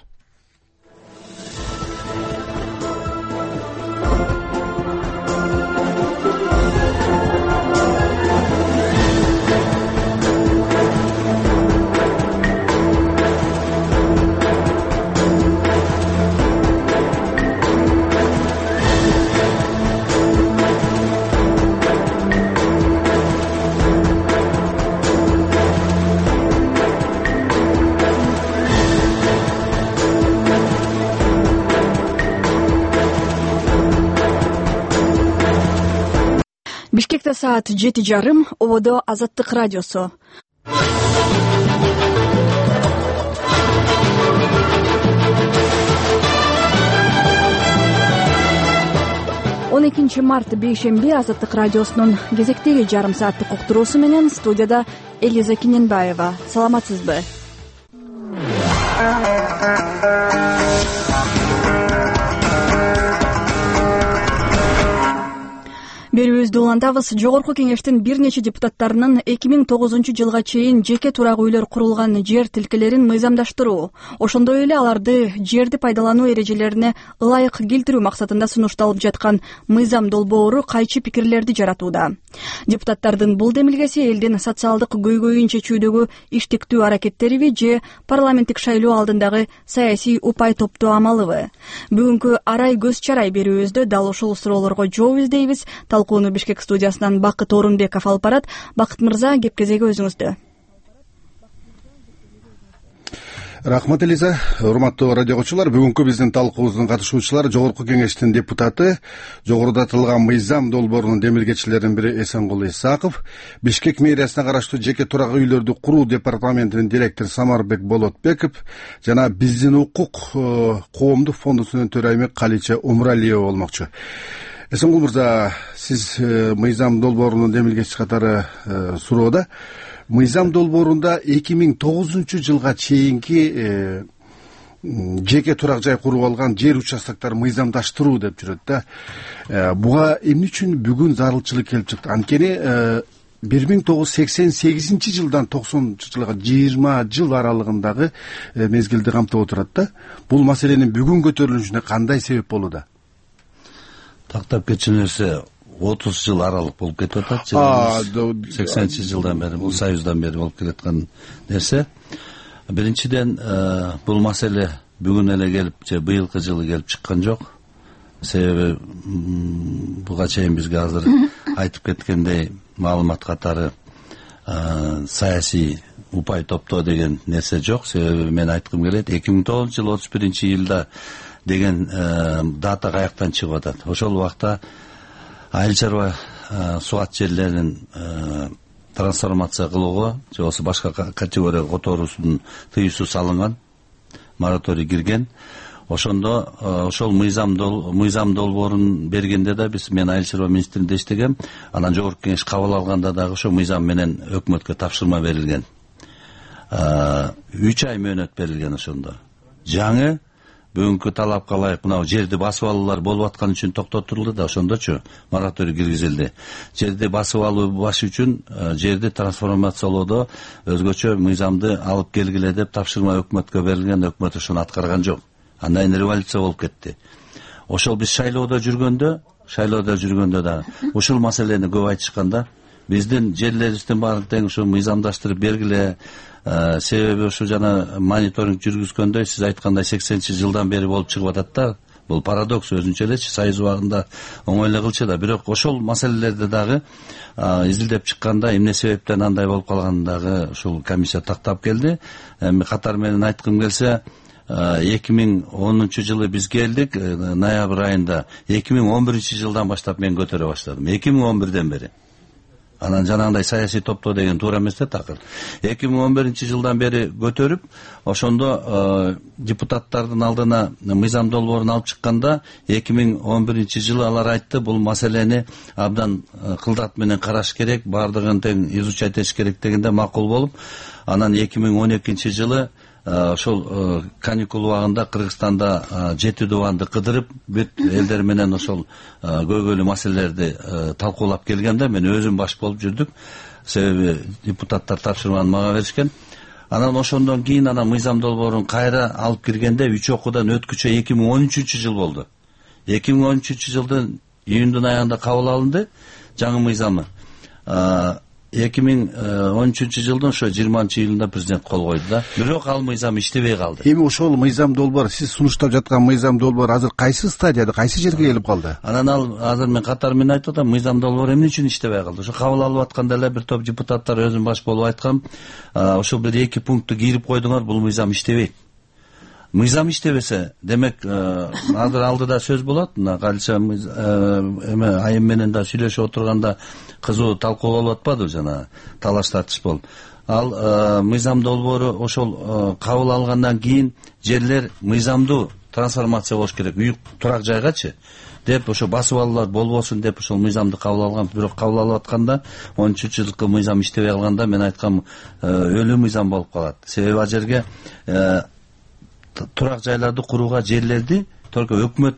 Бишкекте саат 7:30, ободо Азаттык радиосу. 12 март бейшемби Азаттык радиосунун кезектеги жарым сааттык уктуруусу менен студияда Элиза Киненбаева. Саламатсызбы? Берүүбүздү улантабыз. Жогорку кеңештин бир нече депутаттарынын 2009 жылга чейин жеке турак үйлөр курулган жер тилкелерин мыйзамдаштыруу, ошондой эле аларды жерди пайдалануу эрежелерине ылайык келтирүү максатында сунушталып жаткан мыйзам долбоору кайчы пикирлерди жаратууда. Депутаттардын бул демилгеси элдин социалдык көйгөйүн чечүүдөгү иштиктүү аракеттериби же парламенттик шайлоо алдындагы саясий упай топтоо амалыбы? Бүгүнкү арай көз чарай берүүбүздө дал ушул суроолорго жооп издейбиз. Талкууну Бишкек студиясынан Бакыт Орунбеков алып барат. Бакыт мырза, кеп кезеги өзүңүздө. Рахмат Элиза, урматтуу радио окуучулар, бүгүнкү биздин талкуубуздун катышуучулары Жогорку кеңештин депутаты, жогоруда аталган мыйзам долбоорунун демилгечилеринин бири Эсенгул Исаков, Бишкек мэриясына караштуу жеке турак үйлөрдү куруу департаментинин директору Самарбек Болотбеков жана биздин укук коомдук фондусунун төрайымы Калича Умралиева болмокчу. Эсенгул мырза, сиз мыйзам долбоорунун демилгечиси катары суроодо. Мыйзам долбоорунда 2009 жылга чейинки жеке турак жай куруп алган жер участоктор мыйзамдаштыруу деп жүрөт да. Буга эмне үчүн бүгүн зарылчылык келип чыкты? Анткени 1988 жылдан 90 жылга 20 жыл аралыгындагы мезгилди камтып отурат да. Бул маселенин бүгүн көтөрүлүшүнө кандай себеп болууда? Тактап кетчү нерсе 30 жыл аралык болуп кетип атат. 80 жылдан бери, бул союздан бери болуп келаткан нерсе. Биринчиден, бул маселе бүгүн эле келип, же быйылкы жылы келип чыккан жок. Себеби буга чейин бизге азыр айтып кеткендей маалымат катары саясий упай топтоо деген нерсе жок. Себеби мен айткым келет, 2009 жыл 31-июлда деген дата каяктан чыгып атат. Ошол убакта айыл чарба суат жерлерин трансформация кылууга же болбосо башка категорияга которуусунун тыюусу салынган, мораторий кирген. Ошондо ошол мыйзам долбоорун бергенде да мен айыл чарба министринде иштегем. Анан жогорку кеңеш кабыл алганда дагы ошол мыйзам менен өкмөткө тапшырма берилген. 3 ай мөөнөт берилген ошондо. Жаңы бүгүнкү талапка ылайык мына жерди басып алуулар болуп аткан үчүн токтотулду да, ошондочу мораторий киргизилди. Жерди басып алуу баш үчүн жерди трансформациялоодо өзгөчө мыйзамды алып келгиле деп тапшырма өкмөткө берилген, өкмөт ошону аткарган жок. Андан кийин революция болуп кетти. Ошол биз шайлоодо жүргөндө да ушул маселени көп айтышканда, биздин жерлерибиздин баарын тең ушу мыйзамдаштырып бергиле. Себеби ушу жана мониторинг жүргүзгөндөй сиз айткандай 80 жылдан бери болуп чыгып атат да. Бул парадокс өзүнчө элечи, союз убагында оңой эле кылчу да, бирок ошол маселелерди дагы изилдеп чыкканда эмне себептен андай болуп калганын дагы ушул комиссия тактап келди. Катар менен айткым келсе, 2010 жылы биз келдик, ноябрь айында 2011 жылдан баштап мен көтөрө баштадым. 2011ден бери. Анан жанагындай саясий топтоо деген туура эмес да такыр. 2011-жылдан бери көтөрүп, ошондо депутаттардын алдына мыйзам долбоорун алып чыкканда 2011-жылы алар айтты, бул маселени абдан кылдат менен караш керек, бардыгын тең изучать этиш керек дегенде макул болуп, анан 2012-жылы ошол каникул убагында Кыргызстанда 7 дубанды кыдырып, бүт элдер менен ошол көйгөйлүү маселелерди талкуулап келгенде мен өзүм баш болуп жүрдүк. Себеби депутаттар тапшырманы мага беришкен. Анан ошондон кийин анан мыйзам долбоорун кайра алып киргенде 3 окуудан өткүчө 2013-жыл болду. 2013-жылдын июндун аягында кабыл алынды жаңы мыйзамы. 2013-жылдын ошо 20-июлунда президент кол койду да. Бирок ал мыйзам иштебей калды. Эми ошол мыйзам долбоор, сиз сунуштап жаткан мыйзам долбоор азыр кайсы стадияда, кайсы жерге келип калды? Анан ал азыр мен катары менен айтып атам, мыйзам долбоор эмне үчүн иштебей калды? Ошо кабыл алып атканда эле бир топ депутаттар өзүм баш болуп айткам, ошо бир 2 пунктты кирип койдуңар, бул мыйзам иштебейт. Мыйзам иштебесе, демек азыр алдыда сөз болот, мына калча эме айым менен да сүйлөшүп отурганда кызуу талкуу болуп атпадыбы, жана талаш тартыш болуп. Ал мыйзам долбоору ошол кабыл алгандан кийин жерлер мыйзамдуу трансформация болуш керек, үй турак жайгачы деп ошо басып алуулар болбосун деп ошол мыйзамды кабыл алган. Бирок кабыл алып атканда 13-жылкы мыйзам иштебей калганда мен айткам, өлүү мыйзам болуп калат. Себеби ал жерге турак жайларды курууга жерлерди только өкмөт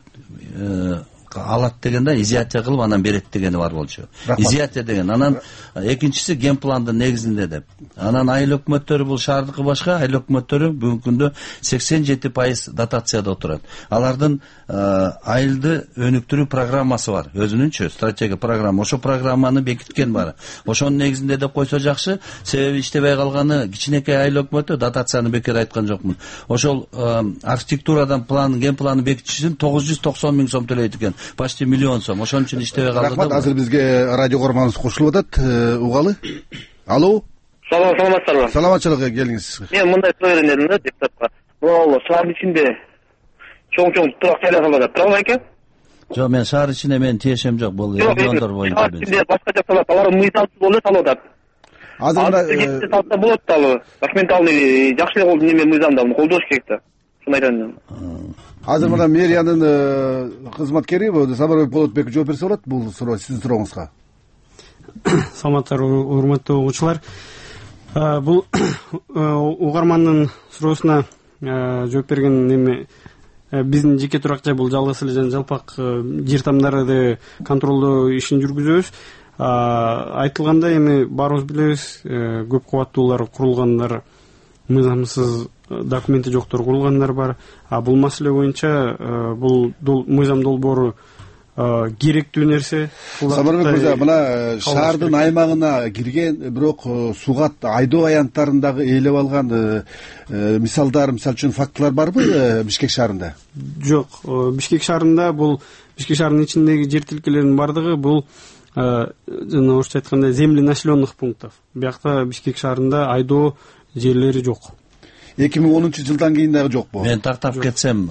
алат дегенде изъятия кылып анан берет дегени бар болчу. Изъятия деген. Анан экинчиси ген пландын негизинде деп. Анан айыл өкмөттөрү бул шаардыкы башка, айыл өкмөттөрү бүгүнкү күндө 87% дотацияда отурат. Алардын айылды өнүктүрүү программасы бар, өзүнүнчө стратегия программа. Ошо программаны бекиткен бар. Ошонун негизинде деп койсо жакшы, себеби иштебей калганы кичинекей айыл өкмөтү, дотацияны бекер айткан жокмун. Ошол архитектурадан план, ген планы бекитиш үчүн 990 миң сом төлөйт экен. Почти миллион сом. Ошон үчүн иштебей калды. Рахмат, азыр бизге радио көрманыбыз кошулуп атат. Угалы? Алло. Саламатсыздарбы? Саламатчылык, келиңиз. Мен мындай суроо бердим да депутатка. Бул шаар ичинде чоң турак жайлар салат, туурабы экен? Жок, мен шаар ичине мен тиешем жок, бул региондор боюнча. Шаар ичинде башка жак салат, алар мыйзамсыз болуп салып атат. Азыр салса болот да, ал документалный жакшы эле болду, неме мыйзамда муну колдош керек да. Шуну айтам. Азыр мына мэриянын кызматкери Сабарбек Болотбек жооп берсе болот бул суроо, сиздин сурооңузга. Саламаттар, урматтуу угуучулар. Бул угармандын суроосуна жооп берген эми биздин жеке турак жай бул жалгыз эле жана жалпак жер тамдарды контролдоо ишин жүргүзөбүз. Айтылгандай эми баарыбыз билебиз, көп кабаттуулар курулгандар, мыйзамсыз документи жоктор курулгандар бар. Бул маселе боюнча бул мыйзам долбоору керектүү нерсе. Сабарбек мырза, мына шаардын аймагына кирген, бирок сугат айдоо аянттарындагы ээлеп алган мисалдар, мисалы үчүн фактылар барбы Бишкек шаарында? Жок, Бишкек шаарында бул Бишкек шаарынын ичиндеги жер тилкелеринин бардыгы бул жана орусча айтканда земли населенных пунктов. Биякта Бишкек шаарында айдоо жерлери жок. 2010-жылдан кийин дагы жокпу? Мен тактап кетсем,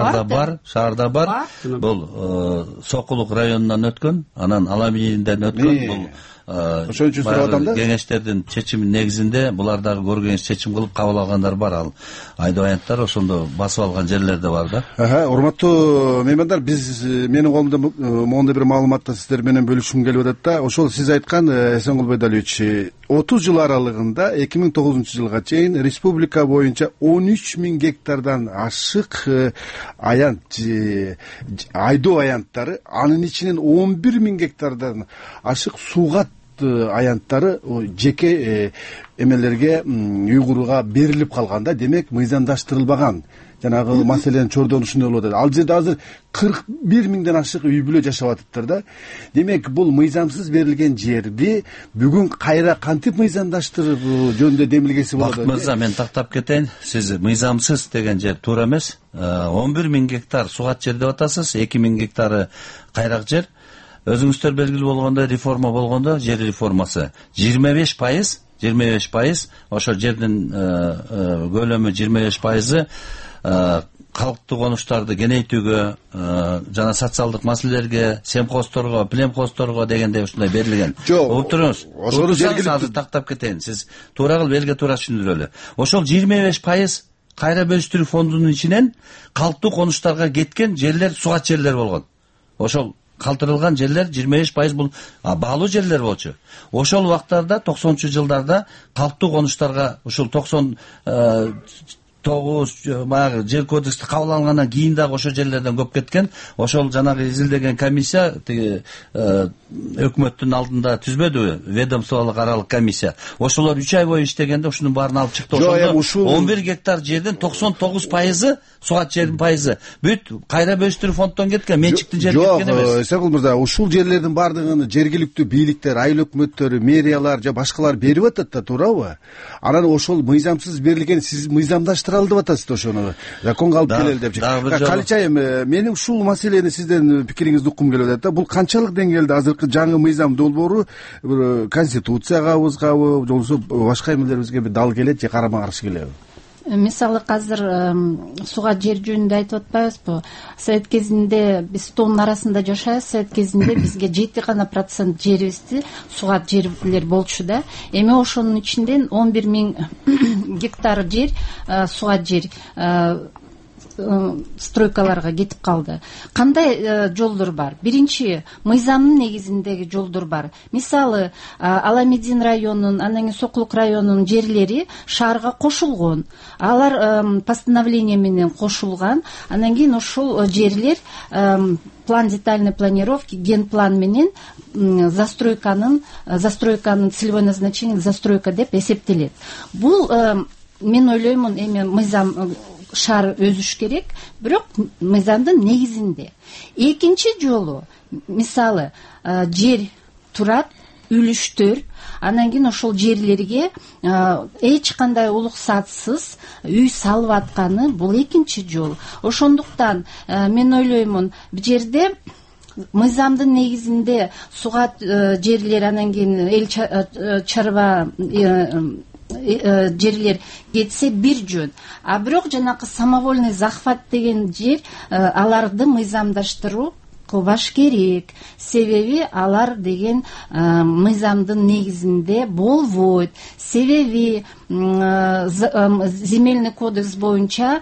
шаарда бар. Бул Сокулук районунан өткөн, анан Аламийинден өткөн. Бул ошон үчүн сурап атам да. Кеңештердин чечими негизинде булар дагы көргөнүз чечим кылып кабыл алгандар бар. Ал айдоо аянттар ошондо басып алган жерлерде бар да. Урматтуу меймандар, менин колумда моундай бир маалыматты сиздер менен бөлүшкүм келип атат да. Ошол сиз айткан Эсенгул Байдалиевич, 30 жыл аралыгында 2009-жылга чейин республика боюнча 13 миң гектардан ашык аянт, айдоо аянттары, анын ичинен 11 миң гектардан ашык сугат аянттары жеке эмелерге, үй курууга берилип калган да. Демек мыйзамдаштырылбаган. Жанагы маселенин чордонушундай болуп атат. Ал жерде азыр 41 миңден ашык үй бүлө жашап атыптыр да. Демек бул мыйзамсыз берилген жерди бүгүн кайра кантип мыйзамдаштырып жөнүндө демилгеси болот? Бакыт мырза, мен тактап кетейин. Сиз мыйзамсыз деген жер туура эмес. 11 миң гектар сугат жер деп атасыз, 2 миң гектары кайрак жер. Өзүңүздөр белгилүү болгондой, реформа болгондо, жер реформасы 25%, ошо жердин көлөмү 25%, калктуу конуштарды кеңейтүүгө жана социалдык маселелерге, семхозторго, племхозторго дегендей ушундай берилген. Угуп туруңуз. Ошону азыр тактап кетейин. Сиз туура кылып элге туура түшүндүрөлү. Ошол 25% кайра бөлүштүрүү фондунун ичинен калктуу конуштарга кеткен жерлер сугат жерлер болгон. Ошол калтырылган жерлер 25% бул баалуу жерлер болчу. Ошол убактарда 90-жылдарда калктуу конуштарга ушул 99 баягы жер кодекси кабыл алынгандан кийин дагы ошол жерлерден көп кеткен. Ошол жанагы изилдеген комиссия тиги өкмөттүн алдында түзбөдүбү? Ведомстволук аралык комиссия. Ошолор 3 ай бою иштегенде ушунун баарын алып чыкты. Ошондо 11 гектар жерден 99% сугат жердин пайызы бүт кайра бөлүштүрүү фонддон кеткен, менчиктин жери кеткен эмес. Жок, Эсенкул мырза, ушул жерлердин баардыгын жергиликтүү бийликтер, айыл өкмөттөрү, мэриялар же башкалар берип атат да, туурабы? Анан ошол мыйзамсыз берилген, сиз мыйзамдаштыралы деп атасыз ошону. Законго алып келели деп. Калычайым, менин ушул маселени сизден пикириңизди уккум келип атат да. Бул канчалык деңгээлде азыркы жаңы мыйзам долбоору конституцияга же болбосо башка эмелерибизге бир дал келет же карама каршы келеби? Мисалы азыр сугат жер жөнүндө айтып атпайбызбы? Совет кезинде биз тоонун арасында жашайбыз. Совет кезинде бизге 7% жерибизди сугат жерлер болчу да. Эми ошонун ичинден 11.000 гектар жер сугат жер стройкаларга кетип калды. Кандай жолдор бар? Биринчи, мыйзамдын негизиндеги жолдор бар. Мисалы, Аламедин районунун, анан кийин Сокулук районунун жерлери шаарга кошулгон. Алар постановление менен кошулган. Анан кийин ошол жерлер план детальной планировки, генплан менен застройканын целевой назначение застройка деп эсептелет. Бул мен ойлоймун, эми мыйзам шаар өзүш керек, бирок мыйзамдын негизинде. Экинчи жолу, мисалы, жер турат, үлүштөр, анан кийин ошол жерлерге эч кандай уруксатсыз үй салып атканы бул экинчи жол. Ошондуктан мен ойлоймун, бул жерде мыйзамдын негизинде сугат жерлер, анан кийин эл чарба жерлер кетсе бир жөн. А бирок жанакы самовольный захват деген жер, аларды мыйзамдаштыруу кылбаш керек. Себеби алар деген мыйзамдын негизинде болбойт. Себеби земельный кодекс боюнча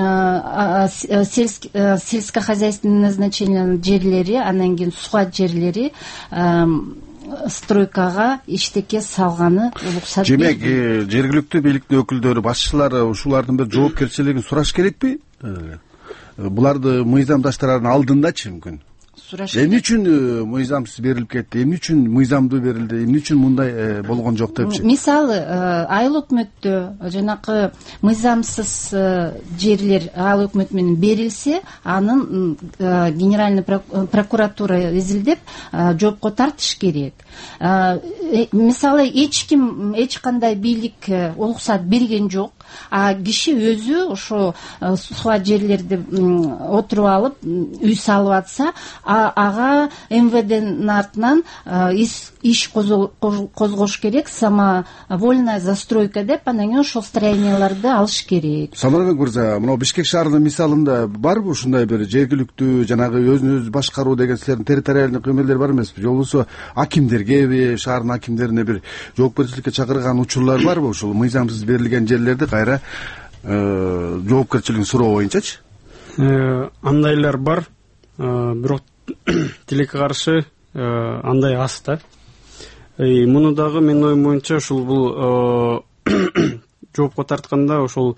сельскохозяйственный назначение жерлери, анан кийин сугат жерлери стройкага иштекке салганы уруксат. Демек, жергиликтүү бийликтин өкүлдөрү, башчылары ушулардын бир жоопкерчилигин сураш керекпи? Буларды мыйзамдаштырардын алдындачы мүмкүн. Эмне үчүн мыйзамсыз берилип кетти? Эмне үчүн мыйзамдуу берилди? Эмне үчүн мындай болгон жок депчи? Мисалы, айыл өкмөттө жанакы мыйзамсыз жерлер айыл өкмөт менен берилсе, анын генеральный прокуратура изилдеп жоопко тартыш керек. Мисалы, эч кандай бийлик уруксат берген жок. А киши өзү ошо сугат жерлерди отуруп алып үй салып атса, ага МВДнын артынан иш козгош керек, самовольная застройка деп, анан кийин ошол строенияларды алыш керек. Самарбек мырза, мына Бишкек шаарынын мисалында барбы ушундай бир жергиликтүү жанагы өзүн өзү башкаруу деген силердин территориалдык эмелер бар эмеспи? Же болбосо акимдерге, шаардын акимдерине бир жоопкерчиликке чакырган учурлар барбы ушул мыйзамсыз берилген жерлерди кайра жоопкерчилигин суроо боюнчачы? Андайлар бар, бирок тилекке каршы андай аз да. Муну дагы менин оюм боюнча ушул бул жоопко тартканда ошол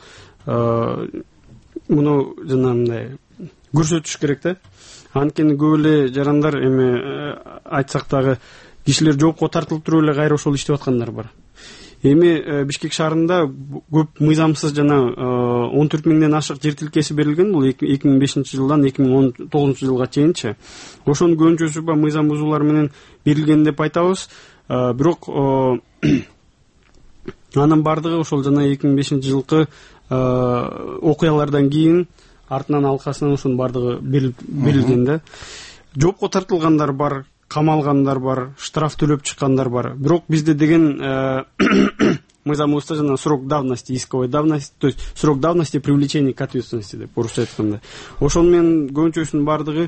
муну жанагындай көрсөтүш керек да. Анткени көп эле жарандар эми айтсак дагы кишилер жоопко тартылып туруп эле кайра ошол иштеп аткандар бар. Эми Бишкек шаарында көп мыйзамсыз жана 14 миңден ашык жер тилкеси берилген, бул 2005 жылдан 2019 жылга чейинчи. Ошонун көбүнчөсү ба мыйзам бузуулар менен берилген деп айтабыз. Бирок анын бардыгы ошол жана 2005 жылкы окуялардан кийин артынан алкасынан ошонун бардыгы берилген да. Жоопко тартылгандар бар, камалгандар бар, штраф төлөп чыккандар бар. Бирок бизде деген мыйзамыбызда жана срок давности, исковой давности, то есть срок давности привлечения к ответственности деп орусча айтканда. Ошону менен көбүнчөсүнүн баардыгы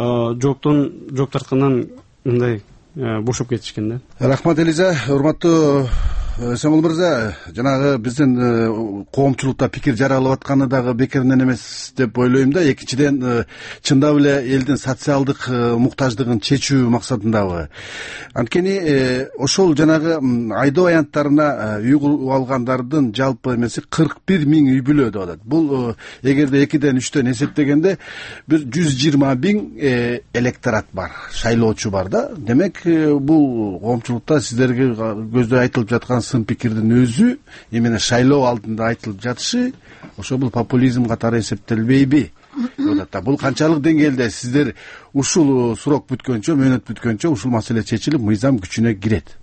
жооп тарткандан мындай бошоп кетишкен да. Рахмат Элиза. Урматтуу Эсенгул мырза, жанагы биздин коомчулукта пикир жаралып атканы дагы бекеринен эмес деп ойлойм да. Экинчиден, чындап эле элдин социалдык муктаждыгын чечүү максатындабы. Анткени ошол жанагы айдоо аянттарына үй куруп алгандардын жалпы эмеси 41 000 үй бүлө деп атат. Бул эгерде 2ден 3төн эсептегенде бир 120 000 электорат бар, шайлоочу бар да. Демек бул коомчулукта сиздерге көздөй айтылып жаткан сын пикирдин өзү эмне шайлоо алдында айтылып жатышы ошо бул популизм катары эсептелбейби? Бул канчалык деңгээлде сиздер ушул срок бүткөнчө, мөөнөт бүткөнчө ушул маселе чечилип, мыйзам күчүнө кирет?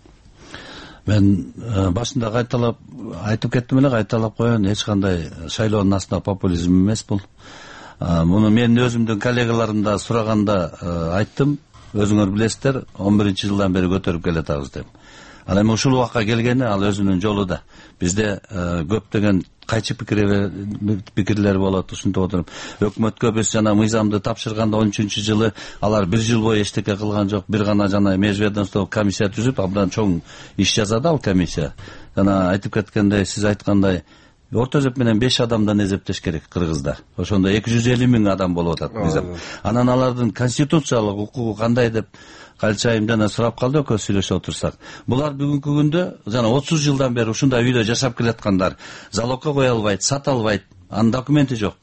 Мен башында кайталап айтып кеттим эле, кайталап коеюн, эч кандай шайлоонун астында популизм эмес бул. Муну мен өзүмдүн коллегаларымдан сураганда айттым, өзүңөр билесиздер, 11-жылдан бери көтөрүп келатабыз деп. Ал эми ушул убакка келгени ал өзүнүн жолу да. Бизде көптөгөн кайчы пикирлер болот, ушинтип отуруп. Өкмөткө биз жана мыйзамды тапшырганда 13-жылы алар 1 жыл бою эчтеке кылган жок. Бир гана жана межведомстволук комиссия түзүп, абдан чоң иш жазады ал комиссия. Жана айтып кеткендей, сиз айткандай, орто эсеп менен 5 адамдан эсептеш керек Кыргызда. Ошондо 250 000 адам болуп атат мыйзам. Анан алардын конституциялык укугу кандай деп Калчайым жана сурап калды, экөө сүйлөшүп отурсак. Булар бүгүнкү күндө жана 30 жылдан бери ушундай үйдө жашап келаткандар, залогко кое албайт, сата албайт, анын документи жок.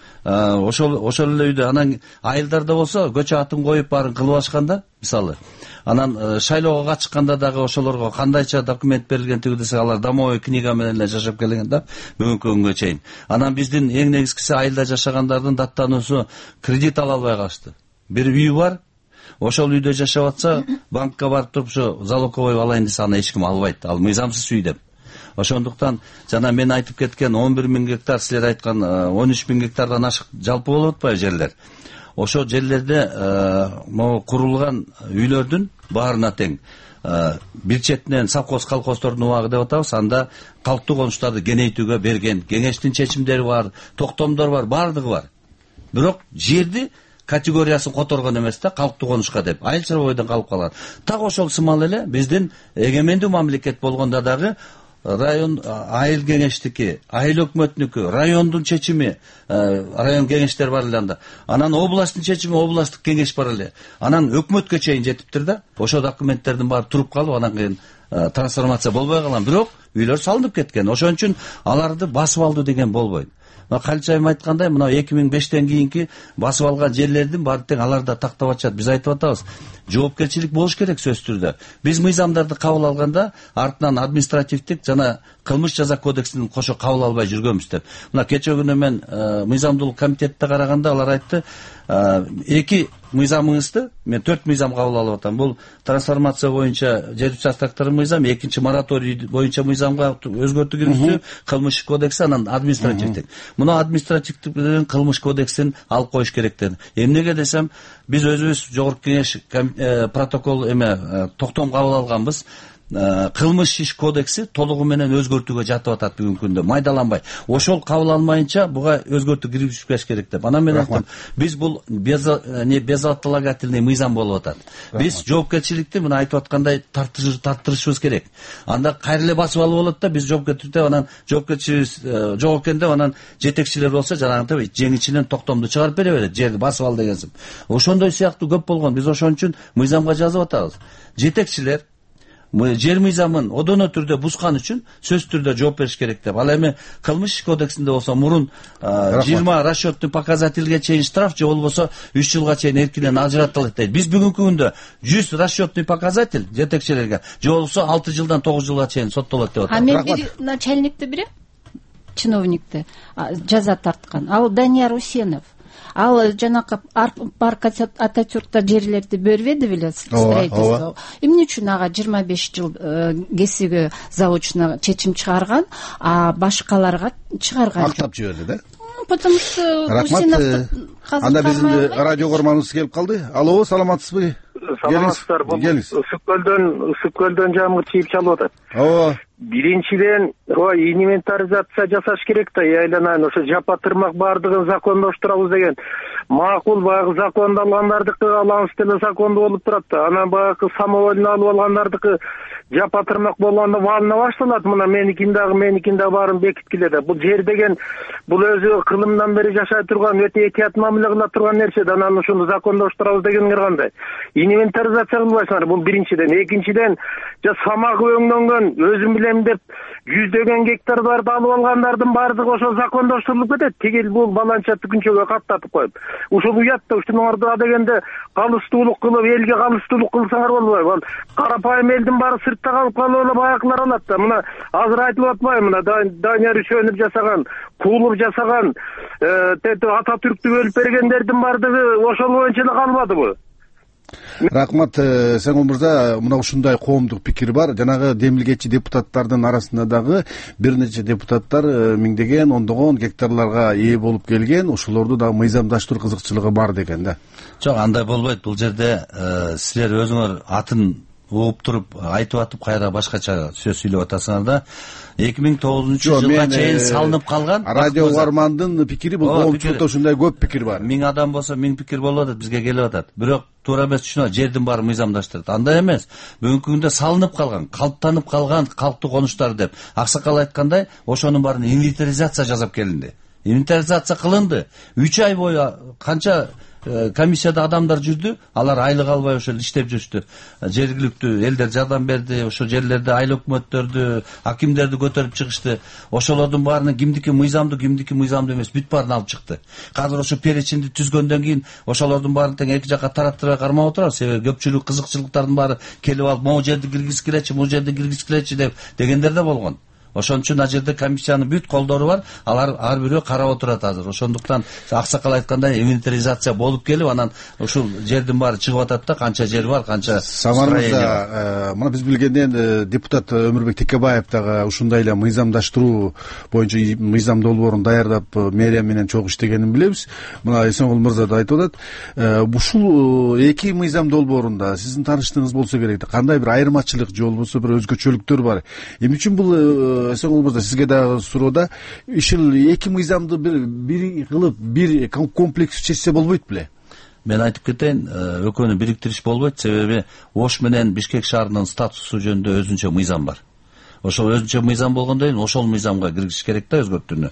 Ошол эле үйдө анан айылдарда болсо көчө атын коюп баарын кылып ашканда, мисалы. Анан шайлоого катышканда дагы ошолорго кандайча документ берилген десе, алар домовой книга менен эле жашап келген да бүгүнкү күнгө чейин. Анан биздин эң негизгиси айылда жашагандардын даттануусу кредит ала албай калышты. Бир үй бар, ошол үйдө жашап атса, банкка барып туруп ошо залоговой алайын десе аны эч ким албайт. Ал мыйзамсыз үй деп. Ошондуктан жана мен айтып кеткен 11 000 гектар, силер айткан 13 000 гектардан ашык жалпы болуп атпайбы жерлер. Ошо жерлерде могу курулган үйлөрдүн баарына тең. Бир четинен совхоз колхоздордун убагы деп атабыз, анда калктуу конуштарды кеңейтүүгө берген, кеңештин чечимдери бар, токтомдор бар, баардыгы бар. Бирок жерди категориясын которгон эмес да, калктуу конушка деп. Айыл чарба бойдон калып калган. Так ошол сымал эле биздин эгемендүү мамлекет болгондо дагы район айыл кеңештики, айыл өкмөтүнүкү, райондун чечими, район кеңештер бар эле анда. Анан областтын чечими, областтык кеңеш бар эле. Анан өкмөткө чейин жетиптир да. Ошо документтердин баары туруп калып, анан кийин трансформация болбой калган. Бирок үйлөр салынып кеткен. Ошон үчүн аларды басып алды деген болбойт. Калчайым айткандай, мына 2005тен кийинки басып алган жерлердин баары тең аларда тактап атышат. Биз айтып атабыз, жоопкерчилик болуш керек сөзсүз түрдө. Биз мыйзамдарды кабыл алганда артынан административдик жана кылмыш жаза кодексин кошо кабыл албай жүргөнбүз деп. Мына кече күнү мен мыйзамдуулук комитетте караганда алар айтты, 2 мыйзамыңызды, мен 4 мыйзам кабыл алып атам. Бул трансформация боюнча жер участоктарын мыйзам, экинчи мораторий боюнча мыйзамга өзгөртүү киргизүү, кылмыш кодекси, анан административдик. Муну административдик менен кылмыш кодексин алып коюш керек деди. Эмнеге десем, биз өзүбүз жогорку кеңеш протокол токтом кабыл алганбыз. Кылмыш иш кодекси толугу менен өзгөртүүгө жатып атат бүгүнкү күндө, майдаланбай. Ошол кабыл алмайынча буга өзгөртүү киргизбеш керек деп. Анан мен айттым, биз бул безотлагательный мыйзам болуп атат. Биз жоопкерчиликти мына айтып аткандай тарттырышыбыз керек. Анда кайра эле басып алып болот да, биз жоопкерчиликте анан жоопкерчилик жок экенде, анан жетекчилер болсо жанагынтип жеңичинен токтомду чыгарып бере берет, жерди басып ал дегенсип. Ошондой сыяктуу көп болгон. Биз ошон үчүн мыйзамга жазып атабыз. Жетекчилер жер мыйзамын одоно түрдө бузган үчүн сөз түрдө жооп бериш керек деп. Ал эми кылмыш кодексинде болсо мурун 20 расчетный показательге чейин штраф, же болбосо 3 жылга чейин эркинен ажыратылат дейт. Биз бүгүнкү күндө 100 расчетный показатель жетекчилерге, же болбосо 6 жылдан 9 жылга чейин соттолот деп атат. Мен бир начальникти берем, чиновникти жаза тарткан. Ал Данияр Усенов. Ал жанакы парк Ататюркта жерлерди бербеди беле строительство. Эмне үчүн ага 25 жыл кесиги заочно чечим чыгарган, а башкаларга чыгарган жок. Актап жиберди да? Потому что Рахмат. Анда биздин радио көрманыбыз келип калды. Алло, саламатсызбы? Саламатсыздар. Бул Ысык көлдөн жамгыр чийип чалып атат. биринчиден инвентаризация жасаш керек да, айланайын ошо жапа тырмак баардыгын закондоштурабыз деген макул. Баягы закондалгандардыкы алаңсыз эле закондуу болуп турат да. Анан баягы самовольно алып алгандардыкы жапа тырмак болгондо валына башталат. Мына меникин дагы баарын бекиткиле да. Бул жер деген бул өзү кылымдан бери жашай турган, өтө этият мамиле кыла турган нерсе да. Анан ушуну закондоштурабыз дегенге кандай? Инвентаризация кылбайсыңар, бул биринчиден. Экинчиден, самагы өңдөнгөн, өзүм билем деп жүздөгөн гектарларды алып алгандардын баардыгы ошо закондоштурулуп кетет. Тигил бул баланча түкүнчөгө каттатып коюп. Ушул уят да, ушунуңарды дегенде калыстуулук кылып, элге калыстуулук кылсаңар болбойбу? Карапайым элдин баары сыртта калып калып эле баягылар алат да. Мына азыр айтылып атпайбы, мына Данияр Үчөнов жасаган, Куулов жасаган, Ататүрктү бөлүп бергендердин баардыгы ошол боюнча эле калбадыбы? Рахмат Сеңгул мырза, мына ушундай коомдук пикир бар. Жанагы демилгечи депутаттардын арасында дагы бир нече депутаттар миңдеген, ондогон гектарларга ээ болуп келген, ошолорду дагы мыйзамдаштыруу кызыкчылыгы бар деген да. Жок, андай болбойт. Бул жерде силер өзүңөр атын угуп туруп айтып атып кайра башкача сөз сүйлөп атасыңар да. 2009 жылга чейин салынып калган радио угармандын пикири, бул коомчулукта ушундай көп пикир бар. 1000 адам болсо 1000 пикир болуп атат, бизге келип атат. Бирок туура эмес түшүнөт, жердин баары мыйзамдаштырат. Андай эмес. Бүгүнкү күндө салынып калган, калыптанып калган калктуу конуштар деп аксакал айткандай, ошонун баарын инвентаризация жасап келинди. Инвентаризация кылынды. 3 ай бою канча комиссияда адамдар жүрдү, алар айлык албай ошол иштеп жүрүштү. Жергиликтүү элдер жардам берди, ошол жерлерде айыл өкмөттөрдү, акимдерди көтөрүп чыгышты. Ошолордун баарынын кимдики мыйзамдуу эмес, бүт баарын алып чыкты. Азыр ошо перечинди түзгөндөн кийин ошолордун баарын тең эки жакка тараттырбай кармап отурабы, себеби көпчүлүк кызыкчылыктардын баары келип алып, могу жерди киргизгилечи, бул жерди киргизгилечи дегендер да болгон. Ошон үчүн ал жерде комиссиянын бүт колдору бар, алар ар бирөө карап отурат азыр. Ошондуктан аксакал айткандай инвентаризация болуп келип, анан ушул жердин баары чыгып атат да, канча жер бар, канча строение бар. Мына биз билгенден депутат Өмүрбек Текебаев дагы ушундай эле мыйзамдаштыруу боюнча мыйзам долбоорун даярдап мэрия менен чогуу иштегенин билебиз. Мына Эсенгул мырза да айтып атат. Ушул эки мыйзам долбоорунда сиздин тааныштыгыңыз болсо керек да, кандай бир айырмачылык же болбосо бир өзгөчөлүктөр бар? Эмне үчүн бул Сеңгул мырза, сизге дагы суроодо, ушул эки мыйзамды бир кылып, бир комплекс чечсе болбойт беле? Мен айтып кетейин, экөөнү бириктириш болбойт, себеби Ош менен Бишкек шаарынын статусу жөнүндө өзүнчө мыйзам бар. Ошол өзүнчө мыйзам болгондон кийин ошол мыйзамга киргизиш керек да, өзгөртүүнү.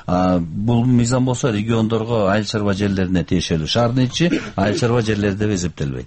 Бул мыйзам болсо региондорго, айыл чарба жерлерине тиешелүү. Шаардын ичи айыл чарба жерлери деп эсептелбейт.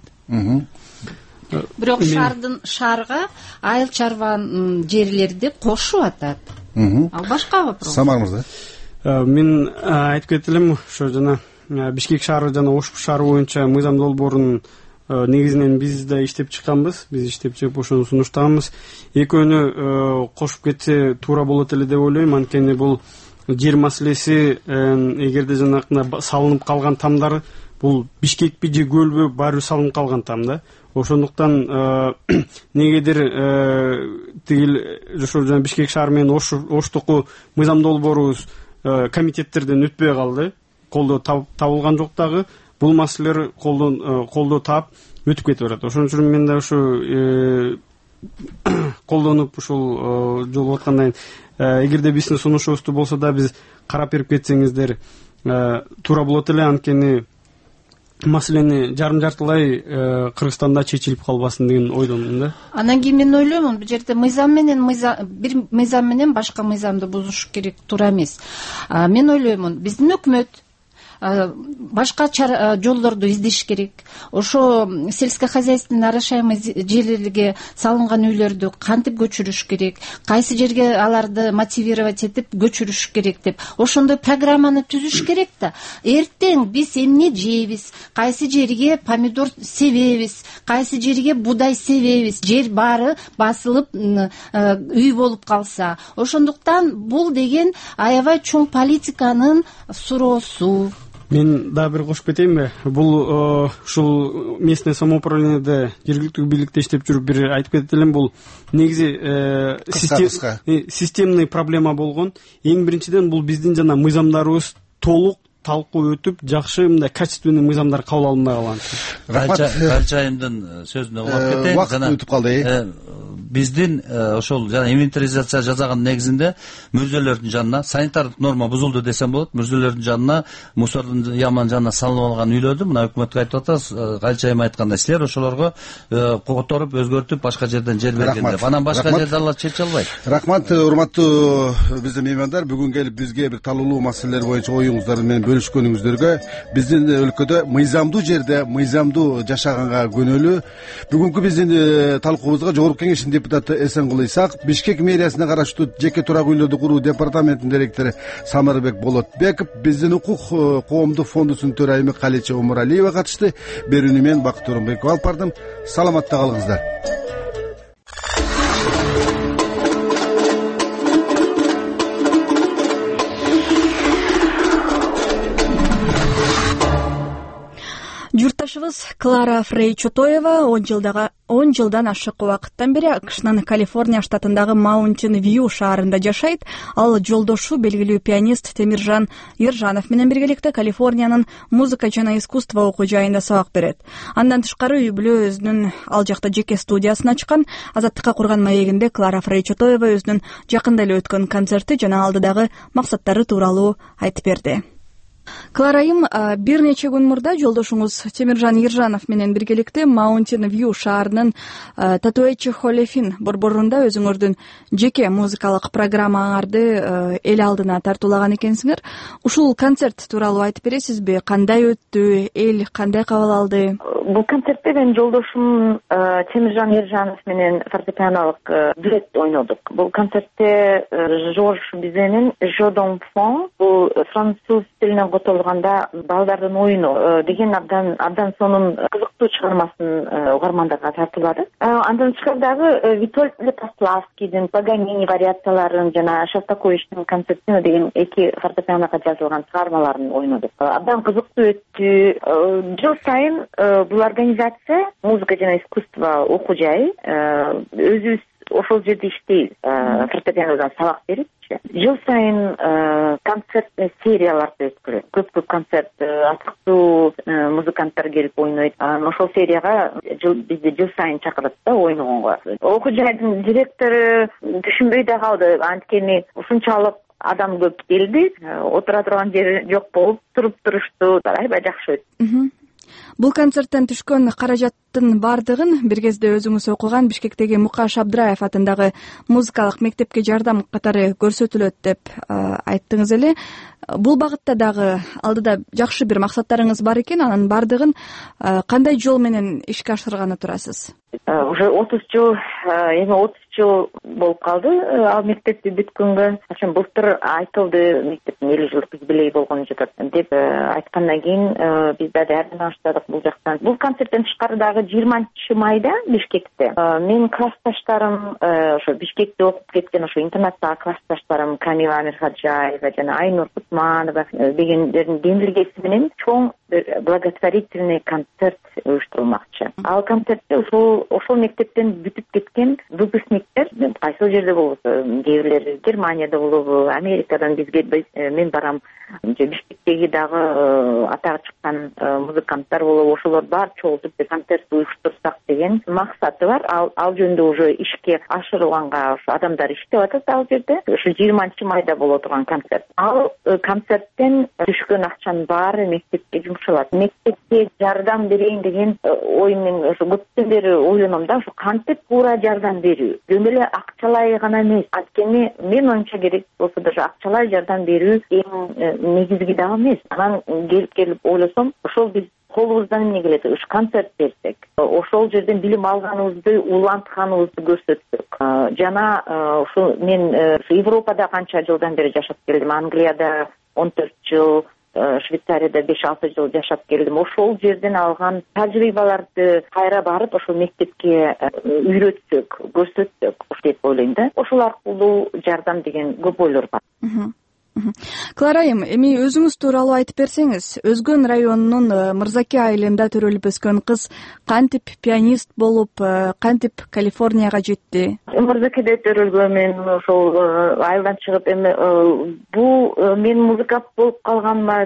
Бирок шаарга айыл чарбанын жерлерди кошуп атат. Ал башка вопрос. Самар мырза. Мен айтып кетелим, ошо жана Бишкек шаары жана Ош шаары боюнча мыйзам долбоорун негизинен биз да иштеп чыкканбыз. Биз иштеп чыгып ошону сунуштаганбыз. Экөөнү кошуп кетсе туура болот эле деп ойлойм. Анткени бул жер маселеси, эгерде жанакындай салынып калган тамдар, бул Бишкекпи же көлбү, баары салынып калган там да. Ошондуктан негедир тигил ошо жана Бишкек шаары менен Оштуку мыйзам долбоорубуз комитеттерден өтпөй калды. Колдоо табылган жок дагы. Бул маселелер колдоо таап өтүп кетип барат. Ошон үчүн мен да ушу колдонуп ушул жолуп аткандан кийин, эгерде биздин сунушубузду болсо да биз карап берип кетсеңиздер туура болот эле. Анткени маселени жарым-жартылай Кыргызстанда чечилип калбасын деген ойдомун да. Анан кийин мен ойлойм, бул жерде бир мыйзам менен башка мыйзамды бузуш керек туура эмес. Мен ойлойм, биздин өкмөт башка жолдорду издеш керек. Ошо сельскохозяйственный орошаемый жерлерге салынган үйлөрдү кантип көчүрүш керек, кайсы жерге аларды мотивировать этип көчүрүш керек деп ошондой программаны түзүш керек да. Эртең биз эмне жейбиз, кайсы жерге помидор себебиз, кайсы жерге будай себебиз, жер баары басылып үй болуп калса. Ошондуктан бул деген аябай чоң политиканын суроосу. Мен да бир кошуп кетейинби? Бул ушул местное самоуправлениеде жергиликтүү бийликте иштеп жүрүп бир айтып кетелим. Бул негизи системный проблема болгон. Эң биринчиден бул биздин жана мыйзамдарыбыз толук талкуу өтүп, жакшы мындай качественный мыйзамдар кабыл алынбай калган. Калчайымдын сөзүнө улап кетейин. Убакыт өтүп калды. биздин ошол жана инвентаризация жасаган негизинде мүрзөлөрдүн жанына санитардык норма бузулду десем болот, мүрзөлөрдүн жанына мусордун яманын жанына салынып алган үйлөрдү мына өкмөткө айтып атабыз, кайча айым айткандай силер ошолорго которуп өзгөртүп башка жерден жер бергендер, анан башка жерде алар чече албайт. Рахмат, урматтуу биздин меймандар, бүгүн келип бизге бир талуулуу маселелер боюнча оюңуздар менен бөлүшкөнүңүздөргө, биздин өлкөдө мыйзамдуу жерде мыйзамдуу жашаганга көнөлүү. Бүгүнкү биздин талкуубузга Жогорку Кеңештин депутаты Эсенгул Исаков, Бишкек мэриясына караштуу жеке турак үйлөрдү куруу департаментинин директору Самарбек Болотбеков, биздин укук коомдук фондусунун төрайымы Калича Омуралиева катышты. Берүүнү мен Бакыт Орунбеков алып бардым. Саламатта калыңыздар. Журтташыбыз Клара Фрей Чотоева 10 жылдан ашык убакыттан бери АКШнын Калифорния штатындагы Маунтин Вью шаарында жашайт. Ал жолдошу белгилүү пианист Темиржан Ержанов менен биргеликте Калифорниянын музыка жана искусство окуу жайында сабак берет. Андан тышкары үй бүлө өзүнүн ал жакта жеке студиясын ачкан. Азаттыкка курган маегинде Клара Фрей Чотоева өзүнүн жакында эле өткөн концерти жана алдыдагы максаттары тууралуу айтып берди. Кларайым, бир нече күн мурда жолдошуңуз Темиржан Ержанов менен биргеликте Маунтин Вью шаарынын Татуэчи Холефин борборунда өзүңөрдүн жеке музыкалык программаңарды эл алдына тартуулаган экенсиңер. Ушул концерт тууралуу айтып бересизби? Кандай өттү? Эл кандай кабыл алды? Бул концертте мен жолдошум Темиржан Ержанов менен фортепианолук дуэт ойнодук. Бул концертте Жорж Бизенин «Je d'enfant», бул француз тилинен котолганда балдардын оюну деген абдан сонун кызыктуу чыгармасын угармандарга тартуулады. Андан тышкары дагы Витольд Лепославскийдин Паганини вариацияларын жана Шостаковичтин концертино деген эки фортепианога жазылган чыгармаларын ойнодук. Абдан кызыктуу өттү. Жыл сайын бул организация музыка жана искусство окуу жайы өзүбүз ошол жерде иштейбиз, фортепианодан сабак берип. Жыл сайын концерт серияларды өткөрөт. Көп концерт, атыктуу музыканттар келип ойнойт. Ошол серияга бизди жыл сайын чакырат да ойногонго. Окуу жайдын директору түшүнбөй да калды, анткени ушунчалык адам көп келди, отура турган жери жок болуп, турушту. Аябай жакшы өттү. Бул концерттен түшкөн каражаттын бардыгын бир кезде өзүңүз окуган Бишкектеги Мукаш Абдыраев атындагы музыкалык мектепке жардам катары көрсөтүлөт деп айттыңыз эле. Бул багытта дагы алдыда жакшы бир максаттарыңыз бар экен, анын бардыгын кандай жол менен ишке ашырганы турасыз? Уже 30 жыл болуп калды ал мектепти бүткөнгө. Качан былтыр айтылды, мектептин 50 жылдык юбилей болгону жатат деп айткандан кийин биз да даярдана баштадык бул жактан. Бул концерттен тышкары дагы 20 майда Бишкекте менин классташтарым, ошо Бишкекте окуп кеткен ошо интернаттагы классташтарым Камила Амирхаджаева жана Айнур Кутманова дегендердин демилгеси менен чоң благотворительный концерт уюштурулмакчы. Ал концертте ошол мектептен бүтүп кеткен выпускниктер, кайсы жерде болобу, кээ бирлери Германияда болобу, Америкадан бизге мен барам, Бишкектеги дагы атагы чыккан музыканттар болобу, ошолор бар чогултуп концерт уюштурсак деген максаты бар. Ал жөнүндө уже ишке ашырылганга ошо адамдар иштеп атат ал жерде. Ошо 20 майда боло турган концерт. Ал концерттен түшкөн акчанын баары мектепке жумшалат. Мектепке жардам берейин деген ой мен ошо көптөн бери ойлоном да, ошо кантип туура жардам берүү. Жөн эле акчалай гана эмес. Анткени мен оюмча керек болсо да акчалай жардам берүү эң негизги дагы эмес. Анан келип ойлосом, ошол биз колубуздан эмне келет? Ушу концерт берсек, ошол жерден билим алганыбызды, улантканыбызды көрсөтсөк. Жана ушу мен Европада канча жылдан бери жашап келдим. Англияда 14 жыл, Швейцарияда 5-6 жыл жашап келдим. Ошол жерден алган тажрыйбаларды кайра барып, ошол мектепке үйрөтсөк, көрсөтсөк деп ойлойм да. Ошол аркылуу жардам деген көп ойлор бар. Кларайым, эми өзүңүз тууралуу айтып берсеңиз, Өзгөн районунун Мырзаке айылында төрөлүп өскөн кыз кантип пианист болуп, кантип Калифорнияга жетти? Мырзакеде төрөлгөн мен ошол айылдан чыгып, эми бул мен музыкант болуп калганыма себеп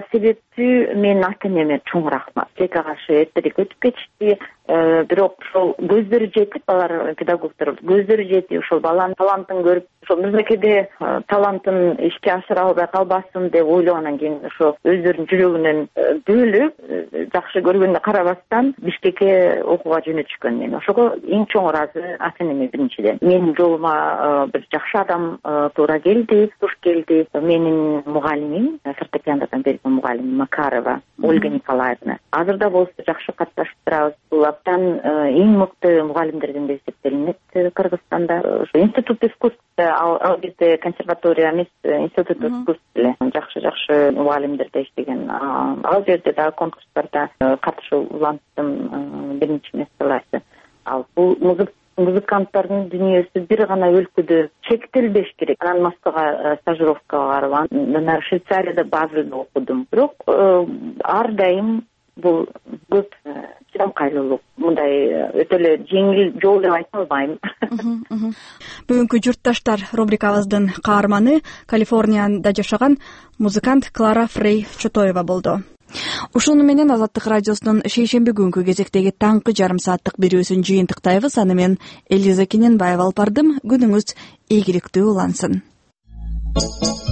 менин ата энеме чоң рахмат. Тилекке каршы эртерээк өтүп кетишти. Бирок ошол көздөрү жетип, алар педагогдор көздөрү жетип, ошол баланын талантын көрүп, ошол Мырзакеде талантын ишке ашыра албай калбасын деп ойлогондон кийин ошо өздөрүнүн жүрөгүнөн бөлүп, жакшы көргөнүнө карабастан Бишкекке окууга жөнөтүшкөн. Мен ошого эң чоң ыраазы ата энеме биринчиден. Менин жолума бир жакшы адам туура келди, туш келди. Менин мугалимим, фортепианодан берген мугалимим Макарова Ольга Николаевна. Азырда болсо жакшы катташып турабыз. Бул абдан эң мыкты мугалимдерден бири эсептелинет Кыргызстанда. Ошо институт искусств, ал бизде консерватория эмес, институт искусств эле. Жакшы мугалимдерде иштеген. Ал жерде дагы конкурстарда катышып уланттым, биринчи месте аласы. Ал бул музыканттардын дүйнөсү бир гана өлкөдө чектелбеш керек. Анан Москвага стажировкага барып, мына Швейцарияда Базелде окудум. Бирок ар дайым бул көп чыдамкайлуулук, мындай өтө эле жеңил жол деп айта албайм. Бүгүнкү журтташтар рубрикабыздын каарманы Калифорнияда жашаган музыкант Клара Фрей Чотоева болду. Ушуну менен Азаттык радиосунун шейшемби күнгү кезектеги таңкы жарым сааттык берүүсүн жыйынтыктайбыз. Аны мен Элиза Кененбаева алып бардым. Күнүңүз ийгиликтүү улансын.